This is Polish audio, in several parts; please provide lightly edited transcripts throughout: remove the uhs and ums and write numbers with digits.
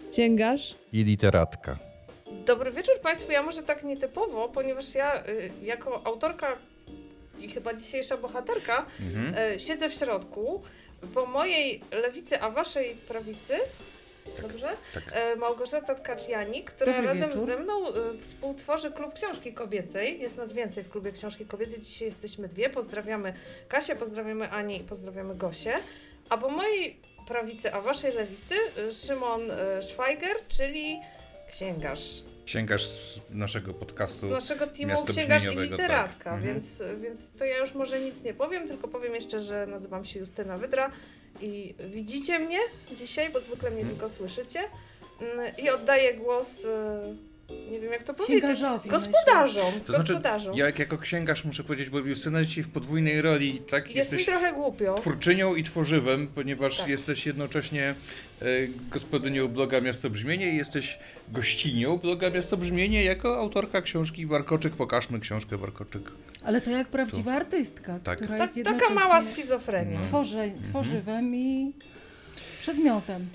księgarz i literatka. Dobry wieczór Państwu, ja może tak nietypowo, ponieważ ja jako autorka i chyba dzisiejsza bohaterka siedzę w środku, po mojej lewicy, a waszej prawicy, dobrze? Tak. Małgorzata Tkacz-Janik, która Dobry razem wieczór. ze mną współtworzy Klub Książki Kobiecej. Jest nas więcej w Klubie Książki Kobiecej. Dzisiaj jesteśmy dwie. Pozdrawiamy Kasię, pozdrawiamy Anię i pozdrawiamy Gosię. A po mojej prawicy, a waszej lewicy Szymon Szwajger, czyli księgarz. Księgarz z naszego podcastu. Z naszego teamu Miasto księgarz i Brzmieniowego, literatka, tak. więc to ja już może nic nie powiem, tylko powiem jeszcze, że nazywam się Justyna Wydra i widzicie mnie dzisiaj, bo zwykle mnie tylko słyszycie. I oddaję głos, nie wiem jak to powiedzieć, Księgarzowi, gospodarzom. To znaczy, gospodarzom. ja jako księgarz muszę powiedzieć, bo Justyna dzisiaj w podwójnej roli, tak? Jest mi Jesteś trochę głupio. twórczynią i tworzywem, ponieważ Tak. jesteś jednocześnie gospodynią bloga Miasto Brzmienie i jesteś gościnią bloga Miasto Brzmienie jako autorka książki Warkoczyk. Pokażmy książkę Warkoczyk. ale to jak prawdziwa artystka, Tak. która Ta, jest taka jednocześnie mała schizofrenia. No. tworzywem i przedmiotem.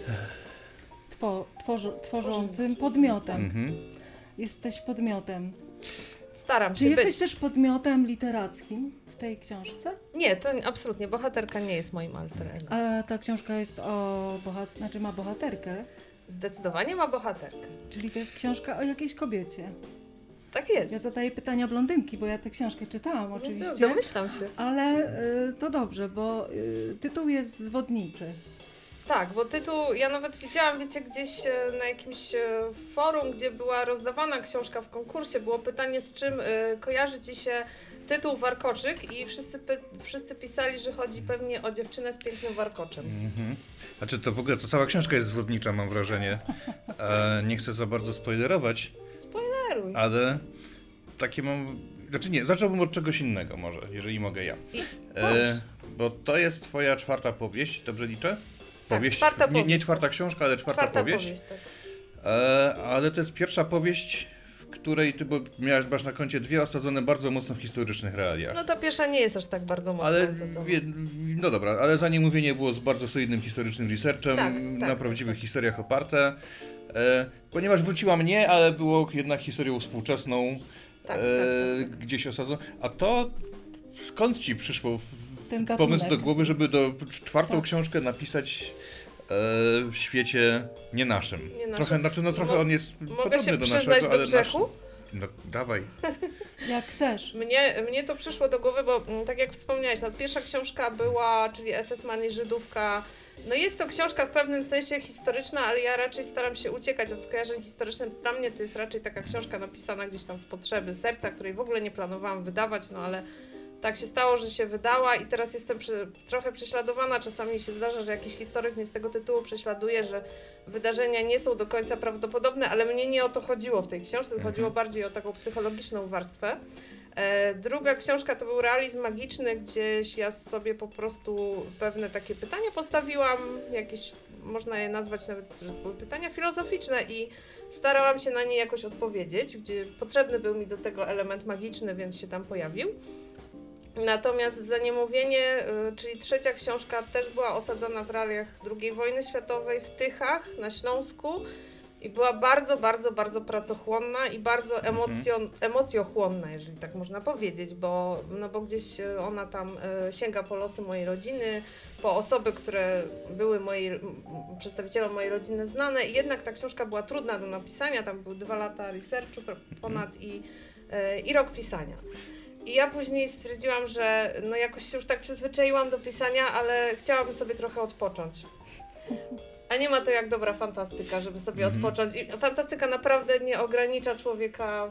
Tworzącym podmiotem. Mhm. Jesteś podmiotem. Staram Czy się jesteś być. też podmiotem literackim w tej książce? Nie, to absolutnie. Bohaterka nie jest moim alter ego. A ta książka jest ma bohaterkę, Zdecydowanie ma bohaterkę. czyli to jest książka o jakiejś kobiecie. Tak jest. Ja zadaję pytania blondynki, bo ja tę książkę czytałam oczywiście. Domyślam się. Ale to dobrze, bo tytuł jest zwodniczy. Tak, bo tytuł, ja nawet widziałam, wiecie, gdzieś na jakimś forum, gdzie była rozdawana książka w konkursie, było pytanie, z czym kojarzy ci się tytuł Warkoczyk i wszyscy pisali, że chodzi pewnie o dziewczynę z pięknym warkoczem. Mhm. Znaczy to w ogóle, to cała książka jest zwodnicza, mam wrażenie. Nie chcę za bardzo spoilerować, Spoileruj. ale takie mam... Znaczy nie, zacząłbym od czegoś innego może, jeżeli mogę ja. Bo to jest twoja czwarta powieść, dobrze liczę? Tak, czwarta nie powieść. czwarta książka, ale czwarta powieść. tak. Ale to jest pierwsza powieść, w której ty masz na koncie dwie osadzone bardzo mocno w historycznych realiach. No ta pierwsza nie jest aż tak bardzo mocno Ale osadzona. no dobra, ale za niemówienie było z bardzo solidnym historycznym researchem, Tak, na tak, prawdziwych tak. historiach oparte. Ponieważ wróciła mnie, ale było jednak historią współczesną, Tak. gdzieś osadzoną. A to skąd ci przyszło Ten gatunek. pomysł do głowy, żeby czwartą Tak. książkę napisać w świecie nie naszym? Nie naszym. Trochę on jest Mogę podobny się do przyznać naszego, do ale grzechu? No dawaj. Jak chcesz. Mnie to przyszło do głowy, bo tak jak wspomniałeś, no, pierwsza książka była, czyli SS-Man i Żydówka. No jest to książka w pewnym sensie historyczna, ale ja raczej staram się uciekać od skojarzeń historycznych. Dla mnie to jest raczej taka książka napisana gdzieś tam z potrzeby serca, której w ogóle nie planowałam wydawać, no ale tak się stało, że się wydała i teraz jestem trochę prześladowana. Czasami się zdarza, że jakiś historyk mnie z tego tytułu prześladuje, że wydarzenia nie są do końca prawdopodobne, ale mnie nie o to chodziło w tej książce, chodziło bardziej o taką psychologiczną warstwę. Druga książka to był realizm magiczny, gdzieś ja sobie po prostu pewne takie pytania postawiłam, jakieś, można je nazwać nawet, że to były pytania filozoficzne i starałam się na nie jakoś odpowiedzieć, gdzie potrzebny był mi do tego element magiczny, więc się tam pojawił. Natomiast Za niemówienie, czyli trzecia książka, też była osadzona w realiach II wojny światowej w Tychach na Śląsku i była bardzo, bardzo, bardzo pracochłonna i bardzo emocjochłonna, jeżeli tak można powiedzieć, bo gdzieś ona tam sięga po losy mojej rodziny, po osoby, które były przedstawicielom mojej rodziny znane i jednak ta książka była trudna do napisania, tam były 2 lata researchu ponad i rok pisania. I ja później stwierdziłam, że no jakoś się już tak przyzwyczaiłam do pisania, ale chciałabym sobie trochę odpocząć. A nie ma to jak dobra fantastyka, żeby sobie odpocząć. I fantastyka naprawdę nie ogranicza człowieka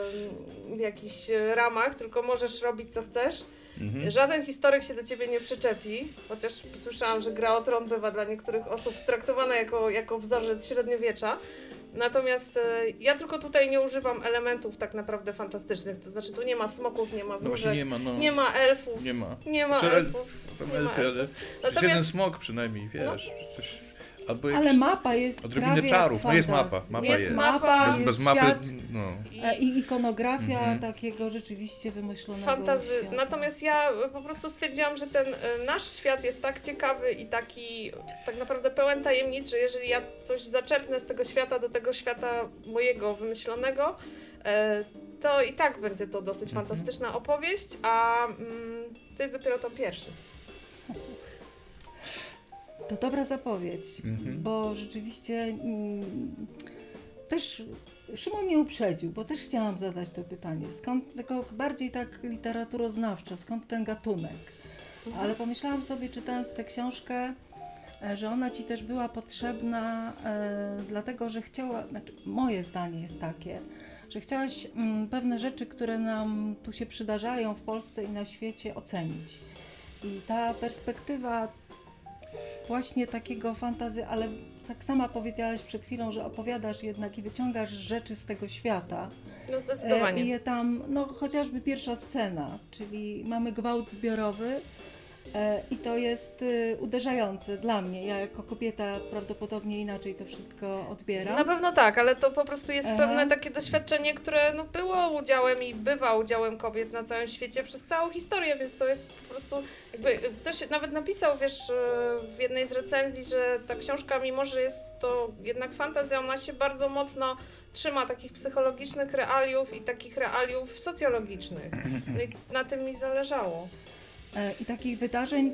w jakichś ramach, tylko możesz robić co chcesz. Żaden historyk się do ciebie nie przyczepi, chociaż słyszałam, że Gra o Tron bywa dla niektórych osób traktowana jako wzorzec średniowiecza. Natomiast ja tylko tutaj nie używam elementów tak naprawdę fantastycznych, to znaczy tu nie ma smoków, nie ma wróżek, nie ma elfów, nie ma elfów. Elfy, ale Natomiast jeden smok przynajmniej, wiesz. Coś... Albo Ale mapa jest odrobinę prawie czarów. jak No jest fantazji. mapa. Mapa Jest jest. mapa, jest Bez mapy, świat no. i ikonografia takiego rzeczywiście wymyślonego świata. Natomiast ja po prostu stwierdziłam, że ten nasz świat jest tak ciekawy i taki tak naprawdę pełen tajemnic, że jeżeli ja coś zaczerpnę z tego świata do tego świata mojego wymyślonego, to i tak będzie to dosyć fantastyczna opowieść, a to jest dopiero to pierwszy. To dobra zapowiedź, bo rzeczywiście też Szymon mnie uprzedził, bo też chciałam zadać to pytanie. Skąd, tylko bardziej tak literaturoznawczo, skąd ten gatunek? Ale pomyślałam sobie, czytając tę książkę, że ona ci też była potrzebna, dlatego że znaczy moje zdanie jest takie, że chciałaś pewne rzeczy, które nam tu się przydarzają w Polsce i na świecie, ocenić. I ta perspektywa właśnie takiego fantazy, ale tak sama powiedziałaś przed chwilą, że opowiadasz jednak i wyciągasz rzeczy z tego świata. No zdecydowanie. I je tam, no chociażby pierwsza scena, czyli mamy gwałt zbiorowy i to jest uderzające dla mnie. Ja jako kobieta prawdopodobnie inaczej to wszystko odbieram. Na pewno tak, ale to po prostu jest pewne takie doświadczenie, które no, było udziałem i bywa udziałem kobiet na całym świecie przez całą historię, więc to jest po prostu jakby ktoś nawet napisał, wiesz, w jednej z recenzji, że ta książka, mimo że jest to jednak fantazja, ona się bardzo mocno trzyma takich psychologicznych realiów i takich realiów socjologicznych. No i na tym mi zależało. I takich wydarzeń,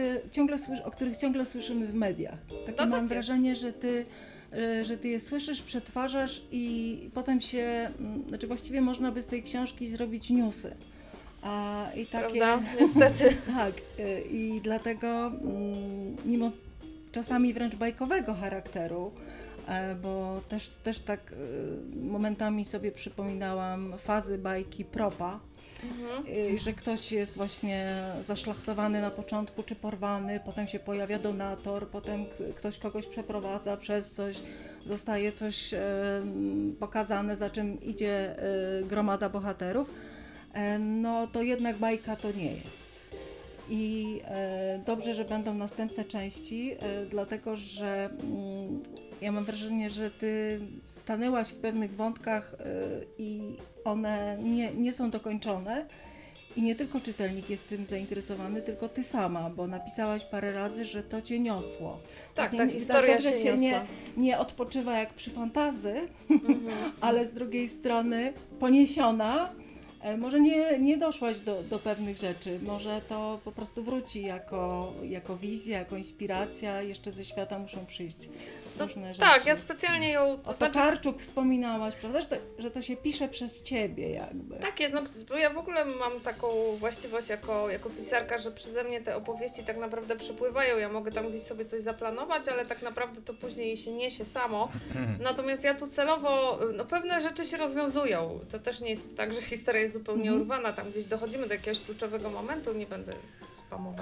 o których ciągle słyszymy w mediach. Takie No mam tak wrażenie, że ty je słyszysz, przetwarzasz i potem się, znaczy właściwie można by z tej książki zrobić newsy. I takie, prawda? Niestety. tak, i dlatego mimo czasami wręcz bajkowego charakteru, bo też tak momentami sobie przypominałam fazy bajki Propa, że ktoś jest właśnie zaszlachtowany na początku, czy porwany, potem się pojawia donator, potem ktoś kogoś przeprowadza przez coś, zostaje coś pokazane, za czym idzie gromada bohaterów, no to jednak bajka to nie jest. I dobrze, że będą następne części, dlatego że ja mam wrażenie, że ty stanęłaś w pewnych wątkach i one nie są dokończone. I nie tylko czytelnik jest tym zainteresowany, tylko ty sama, bo napisałaś parę razy, że to cię niosło. Tak, Właśnie ta historia się niosła. Nie odpoczywa jak przy fantazy, ale z drugiej strony poniesiona. Może nie doszłaś do pewnych rzeczy, może to po prostu wróci jako wizja, jako inspiracja, jeszcze ze świata muszą przyjść różne rzeczy. Tak, ja specjalnie ją... O Tokarczuk wspominałaś, prawda, że to się pisze przez ciebie jakby. Tak jest, no bo ja w ogóle mam taką właściwość jako pisarka, że przeze mnie te opowieści tak naprawdę przepływają, ja mogę tam gdzieś sobie coś zaplanować, ale tak naprawdę to później się niesie samo. Natomiast ja tu celowo, no pewne rzeczy się rozwiązują, to też nie jest tak, że historia jest zupełnie urwana, tam gdzieś dochodzimy do jakiegoś kluczowego momentu, nie będę spamować,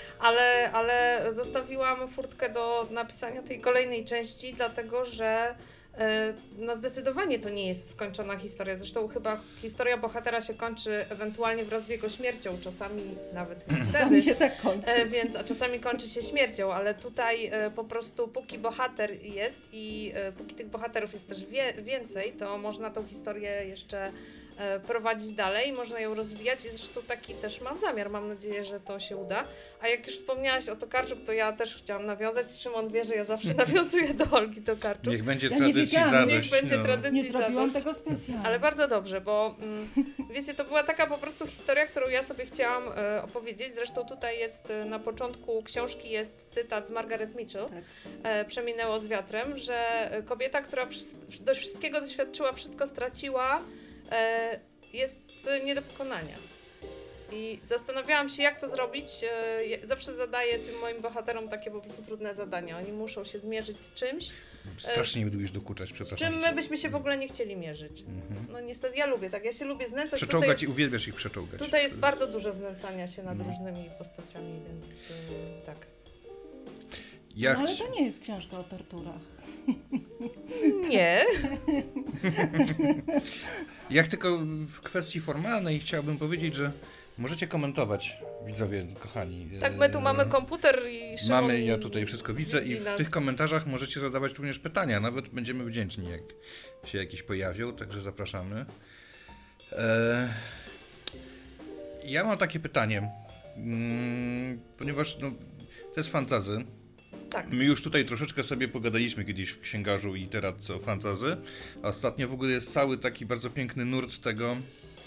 ale zostawiłam furtkę do napisania tej kolejnej części, dlatego że no zdecydowanie to nie jest skończona historia. Zresztą chyba historia bohatera się kończy ewentualnie wraz z jego śmiercią, czasami nawet wtedy. Czasami się tak kończy. A czasami kończy się śmiercią, ale tutaj po prostu póki bohater jest i póki tych bohaterów jest też więcej, to można tą historię jeszcze prowadzić dalej, można ją rozwijać i zresztą taki też mam zamiar, mam nadzieję, że to się uda. A jak już wspomniałaś o Tokarczuk, to ja też chciałam nawiązać. Szymon wie, że ja zawsze nawiązuję do Olgi Tokarczuk. Niech będzie Ja tradycji zadość. Niech będzie no. tradycji Nie zrobiłam zadość. tego specjalnie. Ale bardzo dobrze, bo wiecie, to była taka po prostu historia, którą ja sobie chciałam opowiedzieć. Zresztą tutaj jest na początku książki jest cytat z Margaret Mitchell, Tak. Przeminęło z wiatrem, że kobieta, która dość wszystkiego doświadczyła, wszystko straciła, jest nie do pokonania. I zastanawiałam się, jak to zrobić. Zawsze zadaję tym moim bohaterom takie po prostu trudne zadania. Oni muszą się zmierzyć z czymś. Strasznie mi lubisz dokuczać, Z przepraszam. czym my byśmy się w ogóle nie chcieli mierzyć. No niestety, ja lubię tak, ja się lubię znęcać. Przeczołgać i uwielbiasz ich przeczołgać. Tutaj jest bardzo dużo znęcania się nad różnymi postaciami, więc tak. Jak... No ale to nie jest książka o torturach. Nie. Jak tylko w kwestii formalnej chciałbym powiedzieć, że Możecie komentować, widzowie kochani. Tak, my tu mamy komputer i Szymon ja tutaj wszystko widzę i w nas. tych komentarzach możecie zadawać również pytania. Nawet będziemy wdzięczni, jak się jakieś pojawią, także zapraszamy. Ja mam takie pytanie, ponieważ to jest fantasy. Tak. My już tutaj troszeczkę sobie pogadaliśmy kiedyś w księgarzu i literatce o fantasy, a ostatnio w ogóle jest cały taki bardzo piękny nurt tego,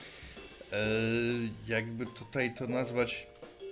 jakby tutaj to nazwać,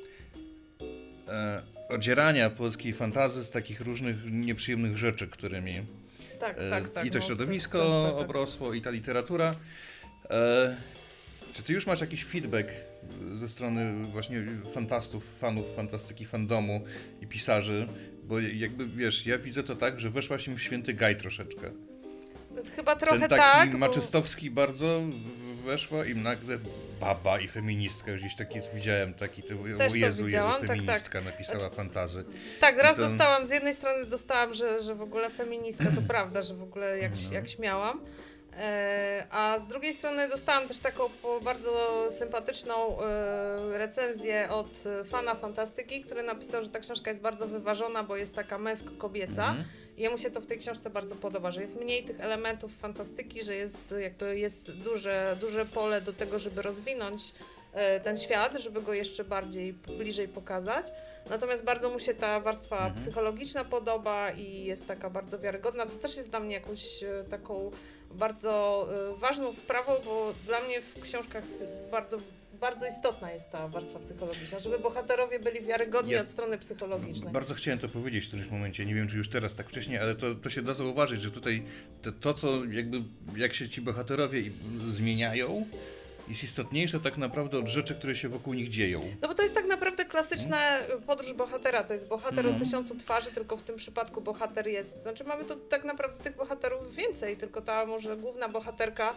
odzierania polskiej fantasy z takich różnych nieprzyjemnych rzeczy, którymi tak, i to środowisko często, obrosło, i ta literatura. Czy ty już masz jakiś feedback ze strony właśnie fantastów, fanów fantastyki, fandomu i pisarzy? Bo jakby, wiesz, ja widzę to tak, że weszłaś im w święty gaj troszeczkę. Chyba trochę ten taki tak. maczystowski bardzo weszła im nagle baba i feministka. Już gdzieś taki widziałem, Też o Jezu, widziałam, feministka napisała fantazy. Tak, raz dostałam, z jednej strony dostałam, że w ogóle feministka, to prawda, że w ogóle jak śmiałam. A z drugiej strony dostałam też taką bardzo sympatyczną recenzję od fana fantastyki, który napisał, że ta książka jest bardzo wyważona, bo jest taka męsko-kobieca i jemu się to w tej książce bardzo podoba, że jest mniej tych elementów fantastyki, że jest duże pole do tego, żeby rozwinąć ten świat, żeby go jeszcze bliżej pokazać. Natomiast bardzo mu się ta warstwa psychologiczna podoba i jest taka bardzo wiarygodna, co też jest dla mnie jakąś taką bardzo ważną sprawą, bo dla mnie w książkach bardzo istotna jest ta warstwa psychologiczna, żeby bohaterowie byli wiarygodni od strony psychologicznej. Bardzo chciałem to powiedzieć w którymś momencie, nie wiem czy już teraz tak wcześniej, ale to się da zauważyć, że tutaj to co jakby, jak się ci bohaterowie zmieniają, jest istotniejsze tak naprawdę od rzeczy, które się wokół nich dzieją. No bo to jest tak naprawdę klasyczna podróż bohatera, to jest bohater o 1000 twarzy, tylko w tym przypadku bohater jest, znaczy mamy tu tak naprawdę tych bohaterów więcej, tylko ta może główna bohaterka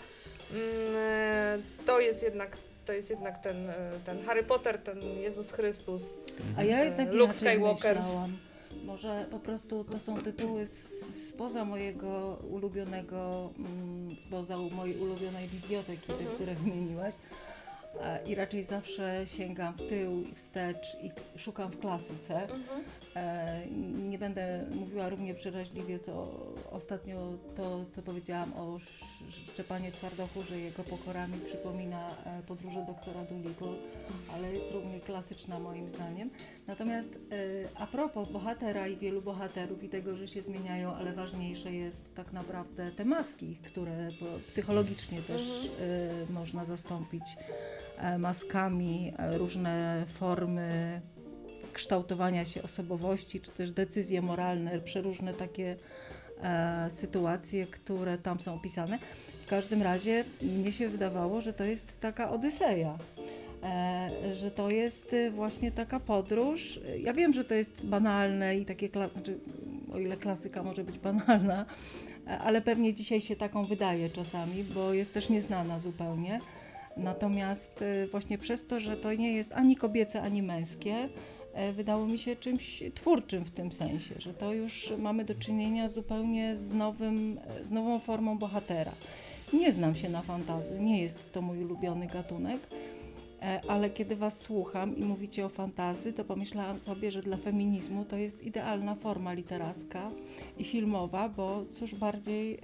to jest jednak ten Harry Potter, ten Jezus Chrystus, A ja jednak Luke inaczej Skywalker. myślałam. Może po prostu to są tytuły spoza mojego ulubionego, spoza mojej ulubionej biblioteki, te, które wymieniłaś. I raczej zawsze sięgam w tył i wstecz i szukam w klasyce. Nie będę mówiła równie przeraźliwie, co ostatnio to, co powiedziałam o Szczepanie Twardochu, że jego pokora mi przypomina podróże doktora Dolittle, ale jest równie klasyczna moim zdaniem. Natomiast a propos bohatera i wielu bohaterów i tego, że się zmieniają, ale ważniejsze jest tak naprawdę te maski, które psychologicznie też można zastąpić maskami, różne formy kształtowania się osobowości, czy też decyzje moralne, przeróżne takie sytuacje, które tam są opisane. W każdym razie mnie się wydawało, że to jest taka odyseja, że to jest właśnie taka podróż. Ja wiem, że to jest banalne i takie, znaczy, o ile klasyka może być banalna, ale pewnie dzisiaj się taką wydaje czasami, bo jest też nieznana zupełnie. Natomiast właśnie przez to, że to nie jest ani kobiece, ani męskie, wydało mi się czymś twórczym w tym sensie, że to już mamy do czynienia zupełnie z nową formą bohatera. Nie znam się na fantasy, nie jest to mój ulubiony gatunek, ale kiedy was słucham i mówicie o fantasy, to pomyślałam sobie, że dla feminizmu to jest idealna forma literacka i filmowa, bo cóż bardziej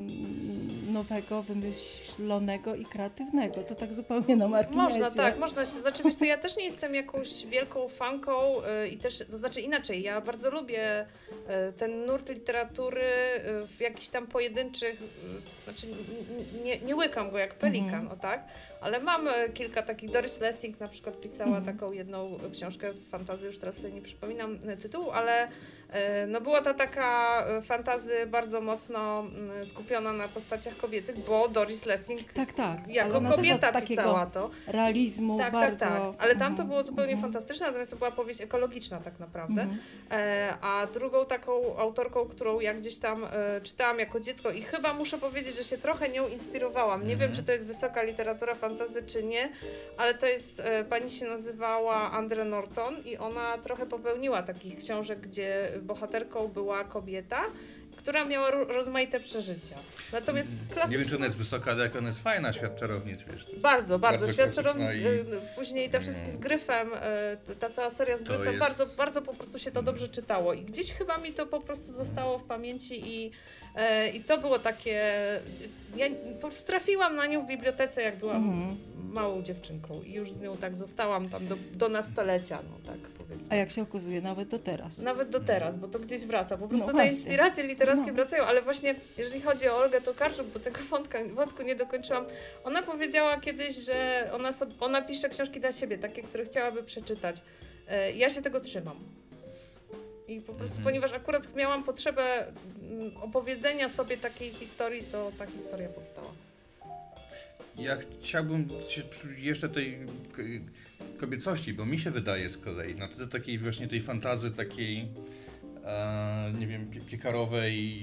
nowego, wymyślonego i kreatywnego. To tak zupełnie na marginesie. Można się, znaczy wiesz co, ja też nie jestem jakąś wielką fanką i też, to znaczy inaczej, ja bardzo lubię ten nurt literatury w jakichś tam pojedynczych, znaczy nie łykam go jak pelikan, o tak, ale mam kilka takich, Doris Lessing na przykład pisała taką jedną książkę w fantasy, już teraz sobie nie przypominam tytułu, ale no była to taka fantasy bardzo mocno skupiona na postaciach kobiecych, bo Doris Lessing jako kobieta pisała to. Realizmu bardzo. Tak. Ale tam to było zupełnie fantastyczne, natomiast to była powieść ekologiczna tak naprawdę. A drugą taką autorką, którą ja gdzieś tam czytałam jako dziecko i chyba muszę powiedzieć, że się trochę nią inspirowałam. Nie wiem, czy to jest wysoka literatura fantasy, czy nie, ale to jest, pani się nazywała Andre Norton i ona trochę popełniła takich książek, gdzie bohaterką była kobieta, która miała rozmaite przeżycia. Natomiast klasyczna... Nie wiem, czy ona jest wysoka, ale jak ona jest fajna, Świat czarownic, wiesz. Bardzo. Świat czarownic, i... później te wszystkie z Gryfem, ta cała seria z Gryfem, jest... bardzo po prostu się to dobrze czytało i gdzieś chyba mi to po prostu zostało w pamięci i to było takie... Ja po prostu trafiłam na nią w bibliotece, jak byłam małą dziewczynką i już z nią tak zostałam tam do nastolecia, no tak powiedzmy. A jak się okazuje, nawet do teraz. Nawet do teraz, bo to gdzieś wraca. Po prostu te inspiracje literackie wracają, ale właśnie jeżeli chodzi o Olgę Tokarczuk, bo tego wątku nie dokończyłam, ona powiedziała kiedyś, że ona pisze książki dla siebie, takie, które chciałaby przeczytać. Ja się tego trzymam. I po prostu, ponieważ akurat miałam potrzebę opowiedzenia sobie takiej historii, to ta historia powstała. Ja chciałbym jeszcze tej kobiecości, bo mi się wydaje z kolei, na tle takiej właśnie tej fantazy takiej, nie wiem, piekarowej,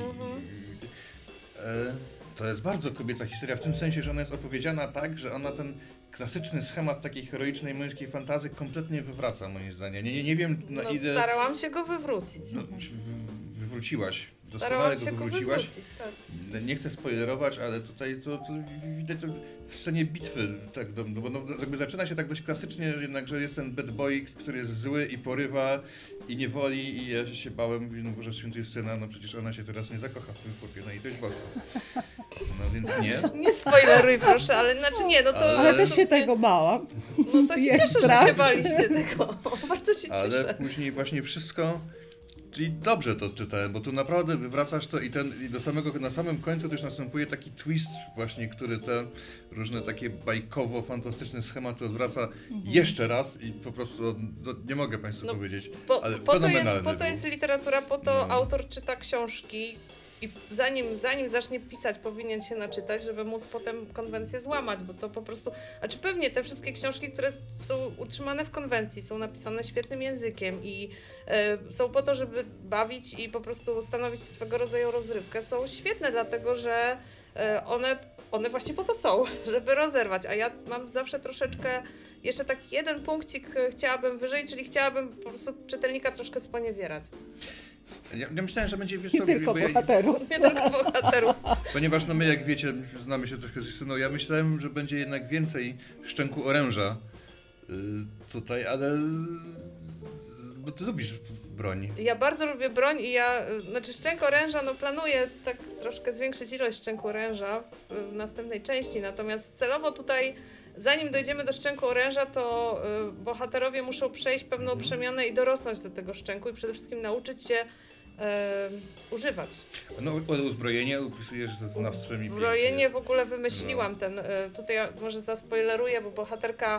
to jest bardzo kobieca historia, w tym sensie, że ona jest opowiedziana tak, że ona ten klasyczny schemat takiej heroicznej męskiej fantazy kompletnie wywraca, moim zdaniem. Nie wiem na ile... starałam się go wywrócić. No, wywróciłaś. Doskonale go wywróciłaś. Tak. Nie chcę spoilerować, ale tutaj to widać to w scenie bitwy, tak, bo jakby zaczyna się tak dość klasycznie, jednak, że jest ten bad boy, który jest zły i porywa i nie woli i ja się bałem, mówię, no Boże Święty Justyna, no przecież ona się teraz nie zakocha w tym chłopie, no i to jest bosko. No więc nie. Nie spoileruj proszę, ale znaczy nie, no to... Ale też się tego bałam. No to się cieszę, że się baliście tego. Bardzo się cieszę. Ale później właśnie wszystko... Czyli dobrze to czytałem, bo tu naprawdę wywracasz to i na samym końcu też następuje taki twist właśnie, który te różne takie bajkowo-fantastyczne schematy odwraca jeszcze raz i po prostu nie mogę Państwu powiedzieć, ale po to jest literatura, po to autor czyta książki i zanim zacznie pisać, powinien się naczytać, żeby móc potem konwencję złamać, bo to po prostu... Znaczy pewnie te wszystkie książki, które są utrzymane w konwencji, są napisane świetnym językiem i są po to, żeby bawić i po prostu stanowić swego rodzaju rozrywkę, są świetne, dlatego że one właśnie po to są, żeby rozerwać, a ja mam zawsze troszeczkę, jeszcze taki jeden punkcik chciałabym wyżej, czyli chciałabym po prostu czytelnika troszkę sponiewierać. Ja myślałem, że będzie... Nie tylko bohaterów. Nie tylko bohaterów. Ponieważ my, jak wiecie, znamy się trochę z Justyną, ja myślałem, że będzie jednak więcej szczęku oręża tutaj, ale... Bo ty lubisz broń. Ja bardzo lubię broń i szczęk oręża, planuję tak troszkę zwiększyć ilość szczęku oręża w następnej części, natomiast celowo tutaj, zanim dojdziemy do szczęku oręża, to bohaterowie muszą przejść pewną przemianę i dorosnąć do tego szczęku i przede wszystkim nauczyć się używać. No, ale uzbrojenie opisujesz ze znawstwem i uzbrojenie w ogóle wymyśliłam tutaj może zaspoileruję, bo bohaterka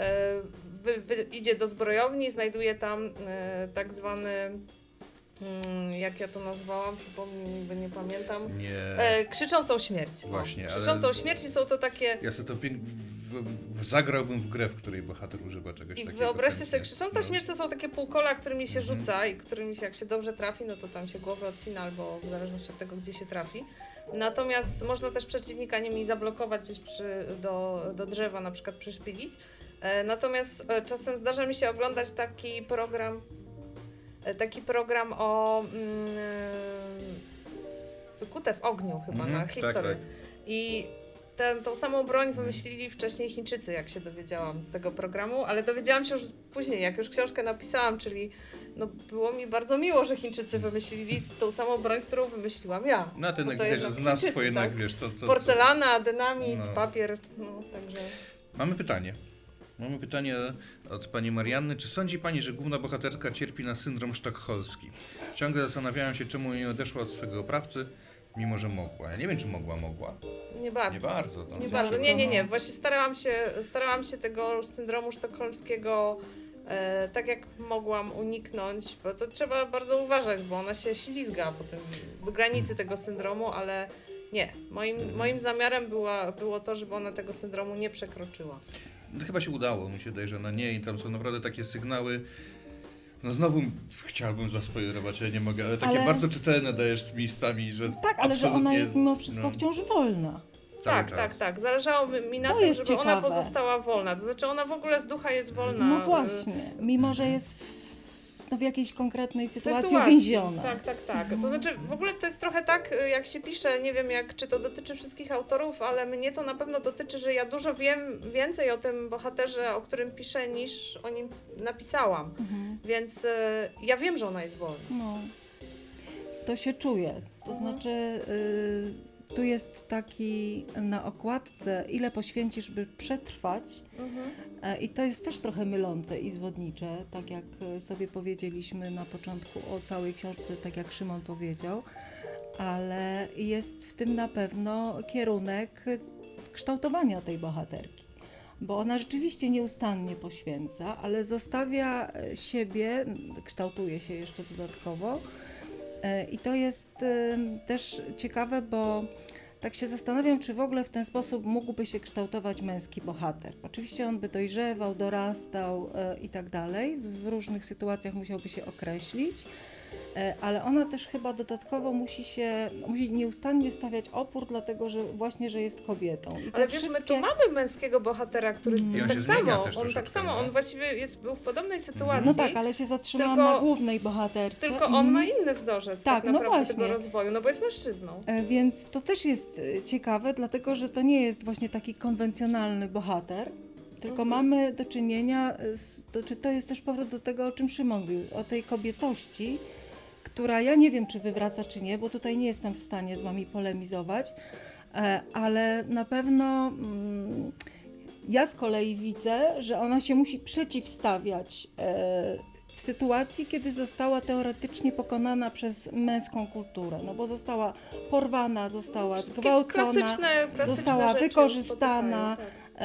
idzie do zbrojowni, znajduje tam tak zwany, jak ja to nazwałam, przypomnij mi, bo nie pamiętam, krzyczącą śmierć. Właśnie, krzyczącą śmierć i są to takie... Ja sobie to zagrałbym w grę, w której bohater używa czegoś takiego. I wyobraźcie sobie, krzycząca śmierć to są takie półkola, którymi się rzuca i którymi się, jak się dobrze trafi, no to tam się głowę odcina albo w zależności od tego, gdzie się trafi. Natomiast można też przeciwnika nimi zablokować gdzieś do drzewa, na przykład przyszpilić. Natomiast czasem zdarza mi się oglądać taki program o Wykute w ogniu chyba na historię. Tak. I tą samą broń wymyślili wcześniej Chińczycy, jak się dowiedziałam z tego programu, ale dowiedziałam się już później, jak już książkę napisałam, czyli było mi bardzo miło, że Chińczycy wymyślili tą samą broń, którą wymyśliłam ja. No ten widać, że znawstwo jednak, tak? Wiesz, to... Porcelana, dynamit, papier, także... Mamy pytanie od pani Marianny. Czy sądzi pani, że główna bohaterka cierpi na syndrom sztokholmski? Ciągle zastanawiałem się, czemu nie odeszła od swego oprawcy, mimo że mogła. Ja nie wiem, czy mogła. Nie bardzo. Nie bardzo. Nie. Właśnie starałam się tego syndromu sztokholmskiego tak jak mogłam uniknąć, bo to trzeba bardzo uważać, bo ona się ślizga po tym granicy tego syndromu, ale nie. Moim zamiarem było to, żeby ona tego syndromu nie przekroczyła. No, chyba się udało, mi się wydaje, że ona nie i tam są naprawdę takie sygnały. No znowu chciałbym zaspoilerować, ale nie mogę, ale takie bardzo czytelne dajesz miejscami, że tak, ale że ona jest mimo wszystko wciąż wolna. Tak. Zależało mi na tym, żeby ona pozostała wolna. To znaczy ona w ogóle z ducha jest wolna. No właśnie, mimo że jest w w jakiejś konkretnej sytuacji uwięziona. Tak. To znaczy w ogóle to jest trochę tak, jak się pisze, nie wiem czy to dotyczy wszystkich autorów, ale mnie to na pewno dotyczy, że ja dużo wiem więcej o tym bohaterze, o którym piszę, niż o nim napisałam. Więc ja wiem, że ona jest wolna. No, to się czuje. To znaczy tu jest taki na okładce, ile poświęcisz, by przetrwać. I to jest też trochę mylące i zwodnicze, tak jak sobie powiedzieliśmy na początku o całej książce, tak jak Szymon powiedział, ale jest w tym na pewno kierunek kształtowania tej bohaterki, bo ona rzeczywiście nieustannie poświęca, ale zostawia siebie, kształtuje się jeszcze dodatkowo. I to jest też ciekawe, bo tak się zastanawiam, czy w ogóle w ten sposób mógłby się kształtować męski bohater. Oczywiście on by dojrzewał, dorastał i tak dalej, w różnych sytuacjach musiałby się określić, ale ona też chyba dodatkowo musi nieustannie stawiać opór, dlatego że właśnie, że jest kobietą. Ale wiesz, my tu mamy męskiego bohatera, który tak samo, on właściwie był w podobnej sytuacji. No tak, ale się zatrzymałam na głównej bohaterce. Tylko on ma inny wzorzec tak naprawdę tego rozwoju, no bo jest mężczyzną. Więc to też jest ciekawe, dlatego że to nie jest właśnie taki konwencjonalny bohater, tylko mamy do czynienia, to jest też powrót do tego, o czym Szymon mówił, o tej kobiecości, która ja nie wiem, czy wywraca, czy nie, bo tutaj nie jestem w stanie z wami polemizować, ale na pewno ja z kolei widzę, że ona się musi przeciwstawiać w sytuacji, kiedy została teoretycznie pokonana przez męską kulturę, no bo została porwana, została zgwałcona, została wykorzystana,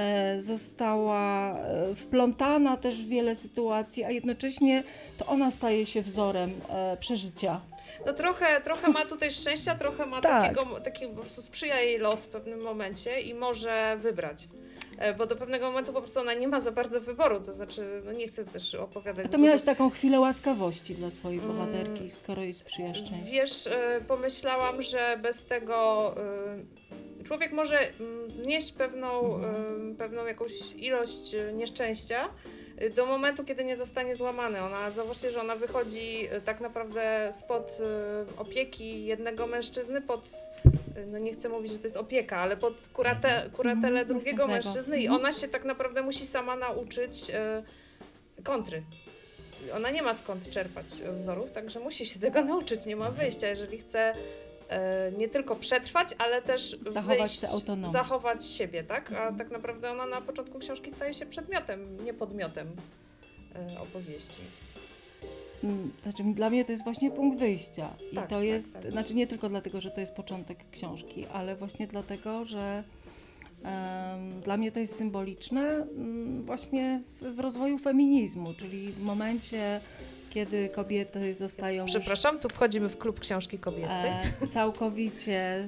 została wplątana też w wiele sytuacji, a jednocześnie to ona staje się wzorem przeżycia. No trochę ma tutaj szczęścia, trochę ma takiego po prostu sprzyja jej los w pewnym momencie i może wybrać. Bo do pewnego momentu po prostu ona nie ma za bardzo wyboru, to znaczy, no nie chcę też opowiadać. A to miałaś taką chwilę łaskawości dla swojej bohaterki, skoro jej sprzyja szczęście. Wiesz, pomyślałam, że bez tego człowiek może znieść pewną jakąś ilość nieszczęścia do momentu, kiedy nie zostanie złamany. Zobaczcie, że ona wychodzi tak naprawdę spod opieki jednego mężczyzny, no nie chcę mówić, że to jest opieka, ale pod kuratelę drugiego mężczyzny i ona się tak naprawdę musi sama nauczyć kontry. Ona nie ma skąd czerpać wzorów, także musi się tego nauczyć, nie ma wyjścia, jeżeli chce nie tylko przetrwać, ale też zachować siebie, tak? A tak naprawdę ona na początku książki staje się przedmiotem, nie podmiotem opowieści. Znaczy dla mnie to jest właśnie punkt wyjścia i to jest, znaczy nie tylko dlatego, że to jest początek książki, ale właśnie dlatego, że dla mnie to jest symboliczne właśnie w rozwoju feminizmu, czyli w momencie, kiedy kobiety zostają... Przepraszam, tu wchodzimy w klub książki kobiecej. Całkowicie,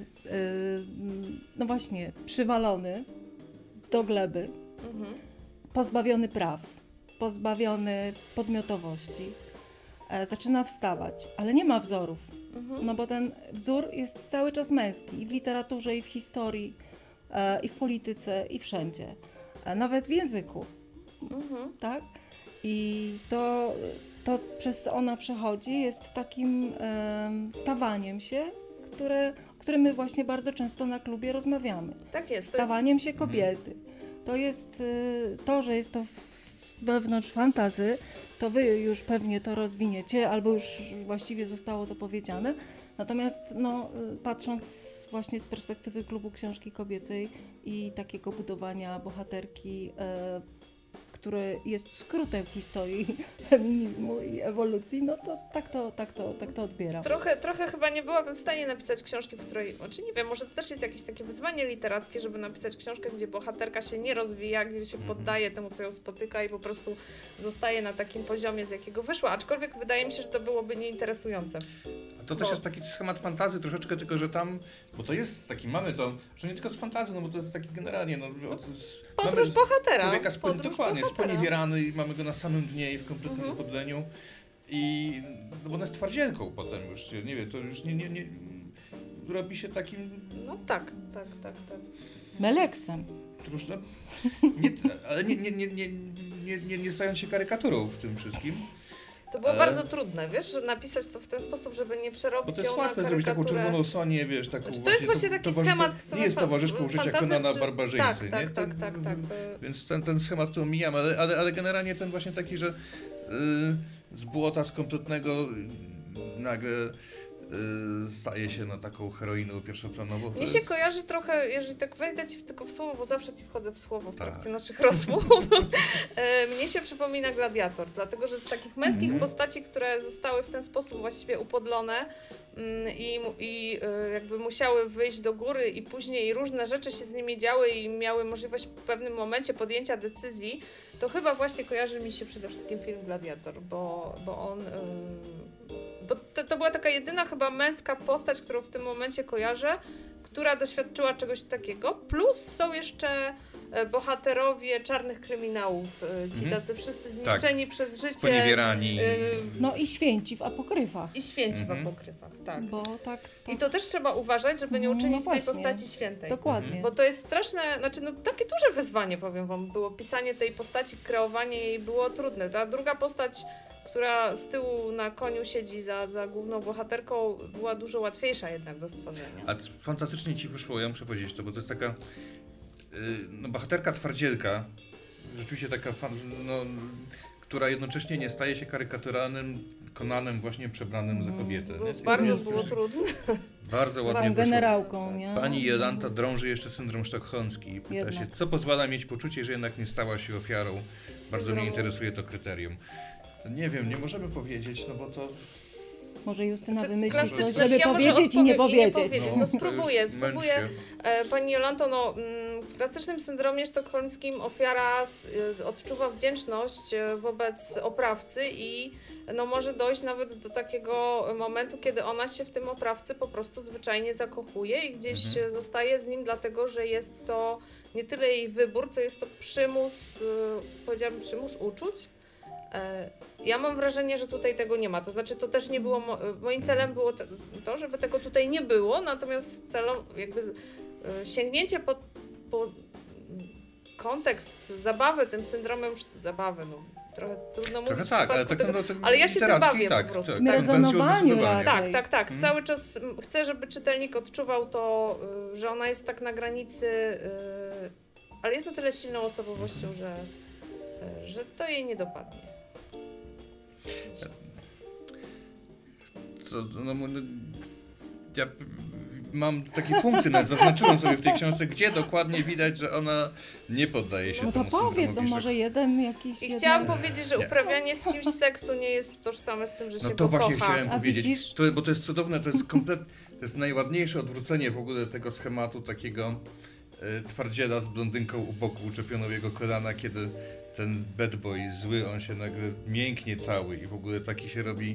no właśnie, przywalony do gleby, pozbawiony praw, pozbawiony podmiotowości, zaczyna wstawać, ale nie ma wzorów, no bo ten wzór jest cały czas męski i w literaturze, i w historii, i w polityce, i wszędzie, nawet w języku, tak? I to przez co ona przechodzi jest takim stawaniem się, o którym my właśnie bardzo często na klubie rozmawiamy. Tak jest. Stawaniem się kobiety. To jest to, że jest to wewnątrz fantasy, to wy już pewnie to rozwiniecie, albo już właściwie zostało to powiedziane. Natomiast no, patrząc właśnie z perspektywy klubu książki kobiecej i takiego budowania bohaterki, które jest skrótem historii feminizmu i ewolucji, no to tak to odbieram. Trochę chyba nie byłabym w stanie napisać książki, w której, znaczy nie wiem, może to też jest jakieś takie wyzwanie literackie, żeby napisać książkę, gdzie bohaterka się nie rozwija, gdzie się poddaje temu, co ją spotyka i po prostu zostaje na takim poziomie, z jakiego wyszła, aczkolwiek wydaje mi się, że to byłoby nieinteresujące. To też jest taki schemat fantazji troszeczkę, tylko że tam, bo to jest taki, mamy to, że nie tylko z fantazji, no bo to jest taki generalnie, podróż bohatera. Człowieka dokładnie, sponiewierany i mamy go na samym dnie i w kompletnym upodleniu i, no bo ona jest twardzielką potem już, nie wiem, to już nie robi się takim... No tak. Meleksem. Ale nie stając się karykaturą w tym wszystkim. To było bardzo trudne, wiesz, że napisać to w ten sposób, żeby nie przerobić Bo to jest ją na łatwe zrobić taką karykaturę. czerwoną Sonię, wiesz, taką Znaczy, to jest właśnie taki schemat, nie jest towarzyszką życia Konana Barbarzyńcy, tak, nie? Tak. Więc ten schemat to omijamy, ale generalnie ten właśnie taki, że z błota, z kompletnego nagle staje się taką heroiną pierwszoplanową. Mnie się kojarzy trochę, jeżeli tak wejdę ci tylko w słowo, bo zawsze ci wchodzę w słowo w trakcie Tak. naszych rozmów, mnie się przypomina Gladiator, dlatego że z takich męskich postaci, które zostały w ten sposób właściwie upodlone i jakby musiały wyjść do góry i później różne rzeczy się z nimi działy i miały możliwość w pewnym momencie podjęcia decyzji, to chyba właśnie kojarzy mi się przede wszystkim film Gladiator, bo on... Bo to była taka jedyna chyba męska postać, którą w tym momencie kojarzę, która doświadczyła czegoś takiego. Plus są jeszcze bohaterowie czarnych kryminałów, ci tacy wszyscy zniszczeni przez życie. Sponiewierani. No i święci w apokryfach. I święci w apokryfach, tak. Bo tak. I to też trzeba uważać, żeby nie uczynić z tej właśnie. postaci świętej. Dokładnie. Bo to jest straszne, znaczy takie duże wyzwanie, powiem wam, było pisanie tej postaci, kreowanie jej było trudne. Ta druga postać, która z tyłu na koniu siedzi za główną bohaterką, była dużo łatwiejsza jednak do stworzenia. A fantastycznie ci wyszło, ja muszę powiedzieć to, bo to jest taka bohaterka twardzielka, rzeczywiście taka, która jednocześnie nie staje się karykaturalnym Konanem właśnie przebranym za kobietę. Bardzo było trudne. Bardzo ładnie wyszło. Generałką, nie? Pani Jolanta drąży jeszcze syndrom sztokholmski i pyta się, co pozwala mieć poczucie, że jednak nie stała się ofiarą. Bardzo mnie interesuje to kryterium. To nie wiem, nie możemy powiedzieć, bo to... Może Justyna wymyśli coś, Znaczy, żeby powiedzieć i nie powiedzieć. No spróbuję. Pani Jolanto, w klasycznym syndromie sztokholmskim ofiara odczuwa wdzięczność wobec oprawcy i może dojść nawet do takiego momentu, kiedy ona się w tym oprawcy po prostu zwyczajnie zakochuje i gdzieś zostaje z nim, dlatego że jest to nie tyle jej wybór, co jest to przymus, powiedziałabym przymus uczuć. Ja mam wrażenie, że tutaj tego nie ma. To znaczy, to też nie było. Moim celem było to, żeby tego tutaj nie było, natomiast sięgnięcie po kontekst zabawy tym syndromem. Trochę trudno mówić. Trochę tak, ale, ale ja się tym bawię tak, po prostu. W rezonowaniu raczej. Tak. Cały czas chcę, żeby czytelnik odczuwał to, że ona jest tak na granicy, ale jest na tyle silną osobowością, że to jej nie dopadnie. Ja mam takie punkty, nawet zaznaczyłem sobie w tej książce, gdzie dokładnie widać, że ona nie poddaje się No temu to powiedz, to syndromowi, może jeden jakiś... I chciałam powiedzieć, że uprawianie z kimś seksu nie jest tożsame z tym, że się to właśnie kocha. chciałem powiedzieć, widzisz? bo to jest cudowne, to jest najładniejsze odwrócenie w ogóle tego schematu takiego twardziela z blondynką u boku uczepioną jego kolana, kiedy ten bad boy zły, on się nagle mięknie cały i w ogóle taki się robi.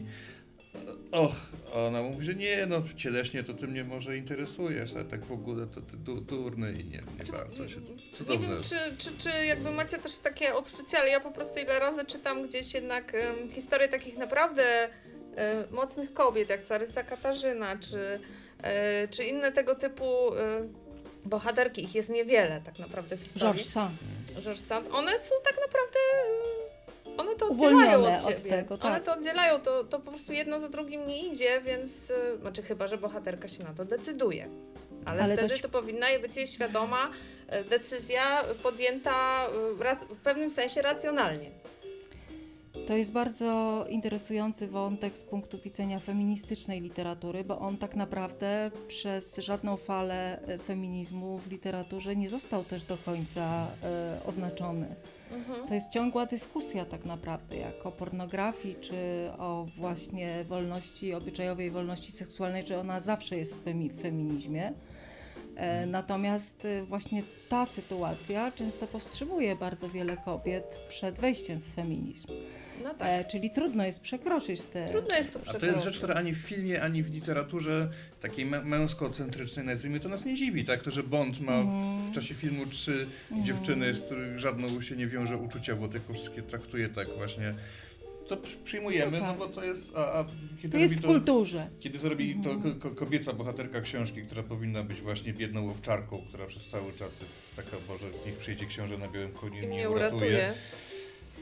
A ona mówi, że nie, cieleśnie to ty mnie może interesujesz, ale tak w ogóle to ty durny i nie bardzo się cudowne. Nie wiem, czy jakby macie też takie odczucia, ale ja po prostu ile razy czytam gdzieś jednak historie takich naprawdę mocnych kobiet, jak Carysa Katarzyna, czy inne tego typu bohaterki, ich jest niewiele tak naprawdę w historii. George Sand. One są tak naprawdę... One to oddzielają od siebie. tego, tak. One to oddzielają, to po prostu jedno za drugim nie idzie, więc... chyba, że bohaterka się na to decyduje. Ale wtedy to powinna być jej świadoma decyzja podjęta w pewnym sensie racjonalnie. To jest bardzo interesujący wątek z punktu widzenia feministycznej literatury, bo on tak naprawdę przez żadną falę feminizmu w literaturze nie został też do końca oznaczony. To jest ciągła dyskusja tak naprawdę, jak o pornografii, czy o właśnie wolności obyczajowej, wolności seksualnej, czy ona zawsze jest w feminizmie. Natomiast właśnie ta sytuacja często powstrzymuje bardzo wiele kobiet przed wejściem w feminizm. No tak. Czyli trudno jest przekroczyć te... Trudno jest to przekroczyć. A to jest rzecz, która ani w filmie, ani w literaturze takiej męskocentrycznej, nazwijmy to, nas nie dziwi, tak? To, że Bond ma w czasie filmu 3 dziewczyny, z których żadną się nie wiąże uczuciowo, tylko wszystkie traktuje tak właśnie. To przyjmujemy, bo to jest... Kiedy to jest w kulturze. Kiedy to robi to kobieca bohaterka książki, która powinna być właśnie biedną owczarką, która przez cały czas jest taka, Boże, niech przyjdzie książę na białym koniu i mnie uratuje.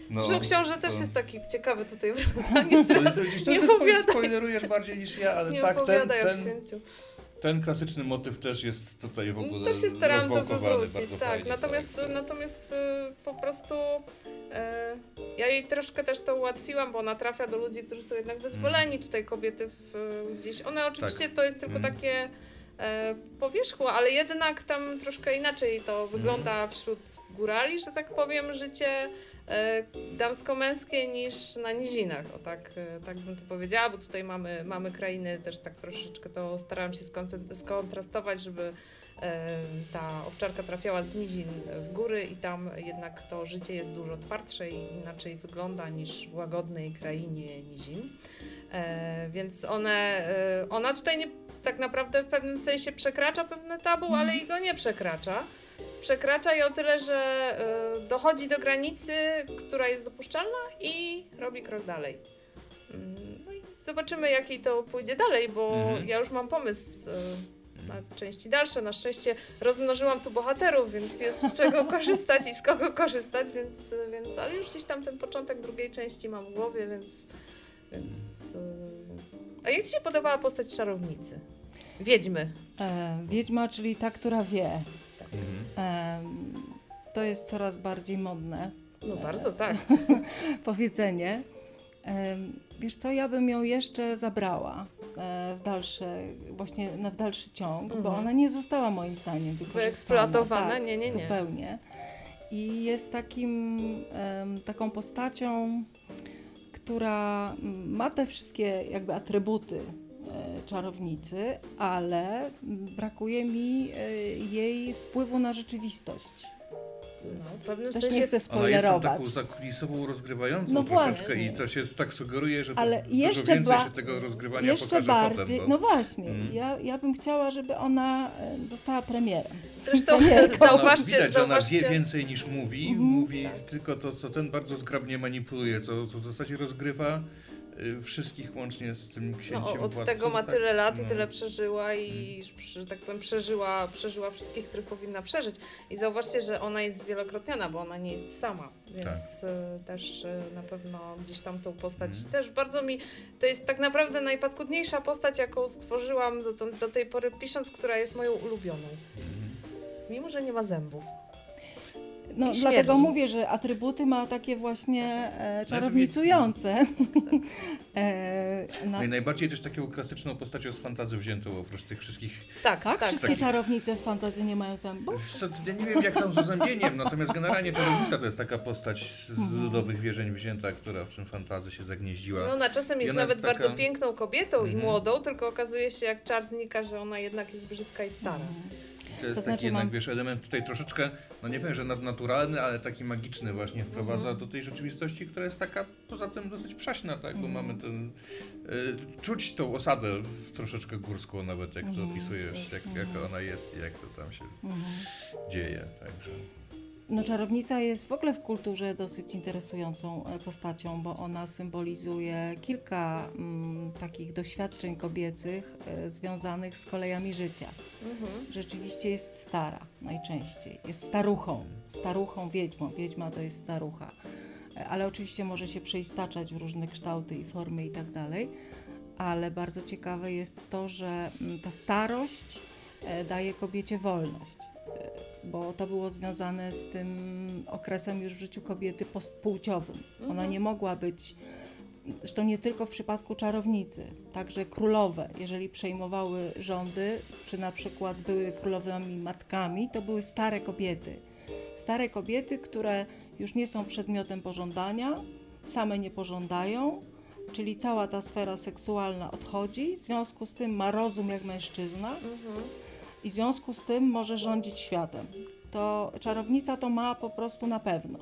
Że książę też jest taki ciekawy tutaj, prawda? Nie spoilerujesz bardziej niż ja, ale nie tak, ten klasyczny motyw też jest tutaj w ogóle też się starałam to wywrócić, tak. Fajnie, natomiast po prostu ja jej troszkę też to ułatwiłam, bo ona trafia do ludzi, którzy są jednak wyzwoleni. Tutaj kobiety gdzieś, one oczywiście to jest tylko takie powierzchło, ale jednak tam troszkę inaczej to wygląda wśród górali, że tak powiem, życie damsko-męskie niż na nizinach, o tak bym to powiedziała, bo tutaj mamy krainy, też tak troszeczkę to starałam się skontrastować, żeby ta owczarka trafiała z nizin w góry i tam jednak to życie jest dużo twardsze i inaczej wygląda niż w łagodnej krainie nizin. Więc ona tutaj nie, tak naprawdę w pewnym sensie przekracza pewne tabu, ale i go nie przekracza. Przekracza je o tyle, że dochodzi do granicy, która jest dopuszczalna i robi krok dalej. No i zobaczymy, jak jej to pójdzie dalej, bo ja już mam pomysł na części dalsze. Na szczęście rozmnożyłam tu bohaterów, więc jest z czego korzystać i z kogo korzystać, więc ale już gdzieś tam ten początek drugiej części mam w głowie, więc... A jak ci się podobała postać czarownicy? Wiedźmy. Wiedźma, czyli ta, która wie. To jest coraz bardziej modne. No bardzo, tak. Powiedzenie. Wiesz co, ja bym ją jeszcze zabrała w dalszy ciąg, bo ona nie została moim zdaniem wyeksploatowana. Tak, nie. Zupełnie. I jest taką postacią, która ma te wszystkie jakby atrybuty czarownicy, ale brakuje mi jej wpływu na rzeczywistość. W pewnym też sensie nie chcę spoilerować. Ona jest taką zakulisową, rozgrywającą no troszeczkę właśnie. i to się tak sugeruje, że ale dużo jeszcze więcej się tego rozgrywania jeszcze pokaże bardziej, potem. Bo... No właśnie, ja bym chciała, żeby ona została premierem. Zresztą Widać, że ona wie więcej niż mówi, mówi tylko to, co ten bardzo zgrabnie manipuluje, co w zasadzie rozgrywa wszystkich łącznie z tym księciem od władcą, tego ma tak? tyle lat i tyle przeżyła i, że tak powiem, przeżyła wszystkich, których powinna przeżyć. I zauważcie, że ona jest zwielokrotniona, bo ona nie jest sama, więc też na pewno gdzieś tam tą postać też bardzo mi... To jest tak naprawdę najpaskudniejsza postać, jaką stworzyłam do tej pory pisząc, która jest moją ulubioną. Mimo, że nie ma zębów. No, dlatego mówię, że atrybuty ma takie właśnie czarownicujące. No i najbardziej też taką klasyczną postacią z fantazji wziętą oprócz tych wszystkich... Tak? Wszystkie czarownice w fantazji nie mają zębów? Ja nie wiem, jak tam z uzębieniem, natomiast generalnie czarownica to jest taka postać z ludowych wierzeń wzięta, która w tym fantazji się zagnieździła. No ona czasem jest nawet bardzo piękną kobietą i młodą, tylko okazuje się, jak czar znika, że ona jednak jest brzydka i stara. To jest taki jednak, element tutaj troszeczkę, no nie wiem, że nadnaturalny, ale taki magiczny właśnie wprowadza do tej rzeczywistości, która jest taka poza tym dosyć przaśna, tak, bo mamy ten, czuć tą osadę troszeczkę górską nawet, jak to opisujesz, jak ona jest i jak to tam się dzieje, także... No czarownica jest w ogóle w kulturze dosyć interesującą postacią, bo ona symbolizuje kilka takich doświadczeń kobiecych związanych z kolejami życia. Rzeczywiście jest stara najczęściej, jest staruchą wiedźmą. Wiedźma to jest starucha, ale oczywiście może się przeistaczać w różne kształty i formy i tak dalej, ale bardzo ciekawe jest to, że ta starość daje kobiecie wolność. Bo to było związane z tym okresem już w życiu kobiety postpłciowym. Ona nie mogła być, zresztą nie tylko w przypadku czarownicy, także królowe, jeżeli przejmowały rządy, czy na przykład były królowymi matkami, to były stare kobiety. Stare kobiety, które już nie są przedmiotem pożądania, same nie pożądają, czyli cała ta sfera seksualna odchodzi, w związku z tym ma rozum jak mężczyzna. I w związku z tym może rządzić światem. To czarownica to ma po prostu na pewno.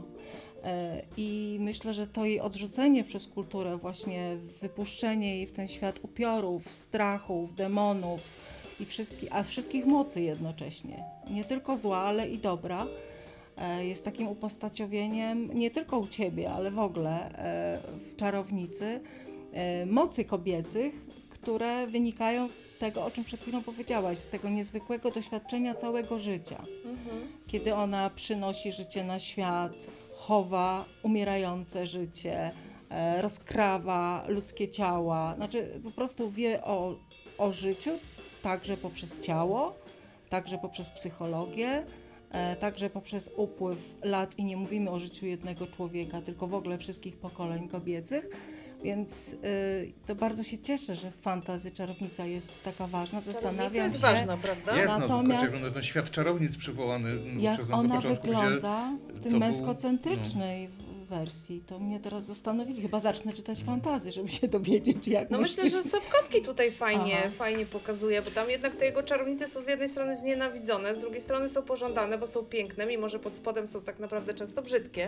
I myślę, że to jej odrzucenie przez kulturę, właśnie wypuszczenie jej w ten świat upiorów, strachów, demonów i wszystkich mocy jednocześnie. Nie tylko zła, ale i dobra. Jest takim upostaciowieniem nie tylko u ciebie, ale w ogóle w czarownicy mocy kobiecych, które wynikają z tego, o czym przed chwilą powiedziałaś, z tego niezwykłego doświadczenia całego życia. Kiedy ona przynosi życie na świat, chowa umierające życie, rozkrawa ludzkie ciała, znaczy po prostu wie o życiu, także poprzez ciało, także poprzez psychologię, także poprzez upływ lat i nie mówimy o życiu jednego człowieka, tylko w ogóle wszystkich pokoleń kobiecych, więc to bardzo się cieszę, że w fantasy czarownica jest taka ważna. Zastanawiam jest się, ważna, prawda? Jest, natomiast no, ten świat czarownic przywołany jak przez nas ona na początku, wygląda w to tym był- męskocentrycznej wersji, to mnie teraz zastanowili. Chyba zacznę czytać fantasy, żeby się dowiedzieć, jak No myślę, mężczyźni- że Sapkowski tutaj Aha. fajnie pokazuje, bo tam jednak te jego czarownice są z jednej strony znienawidzone, z drugiej strony są pożądane, bo są piękne, mimo że pod spodem są tak naprawdę często brzydkie.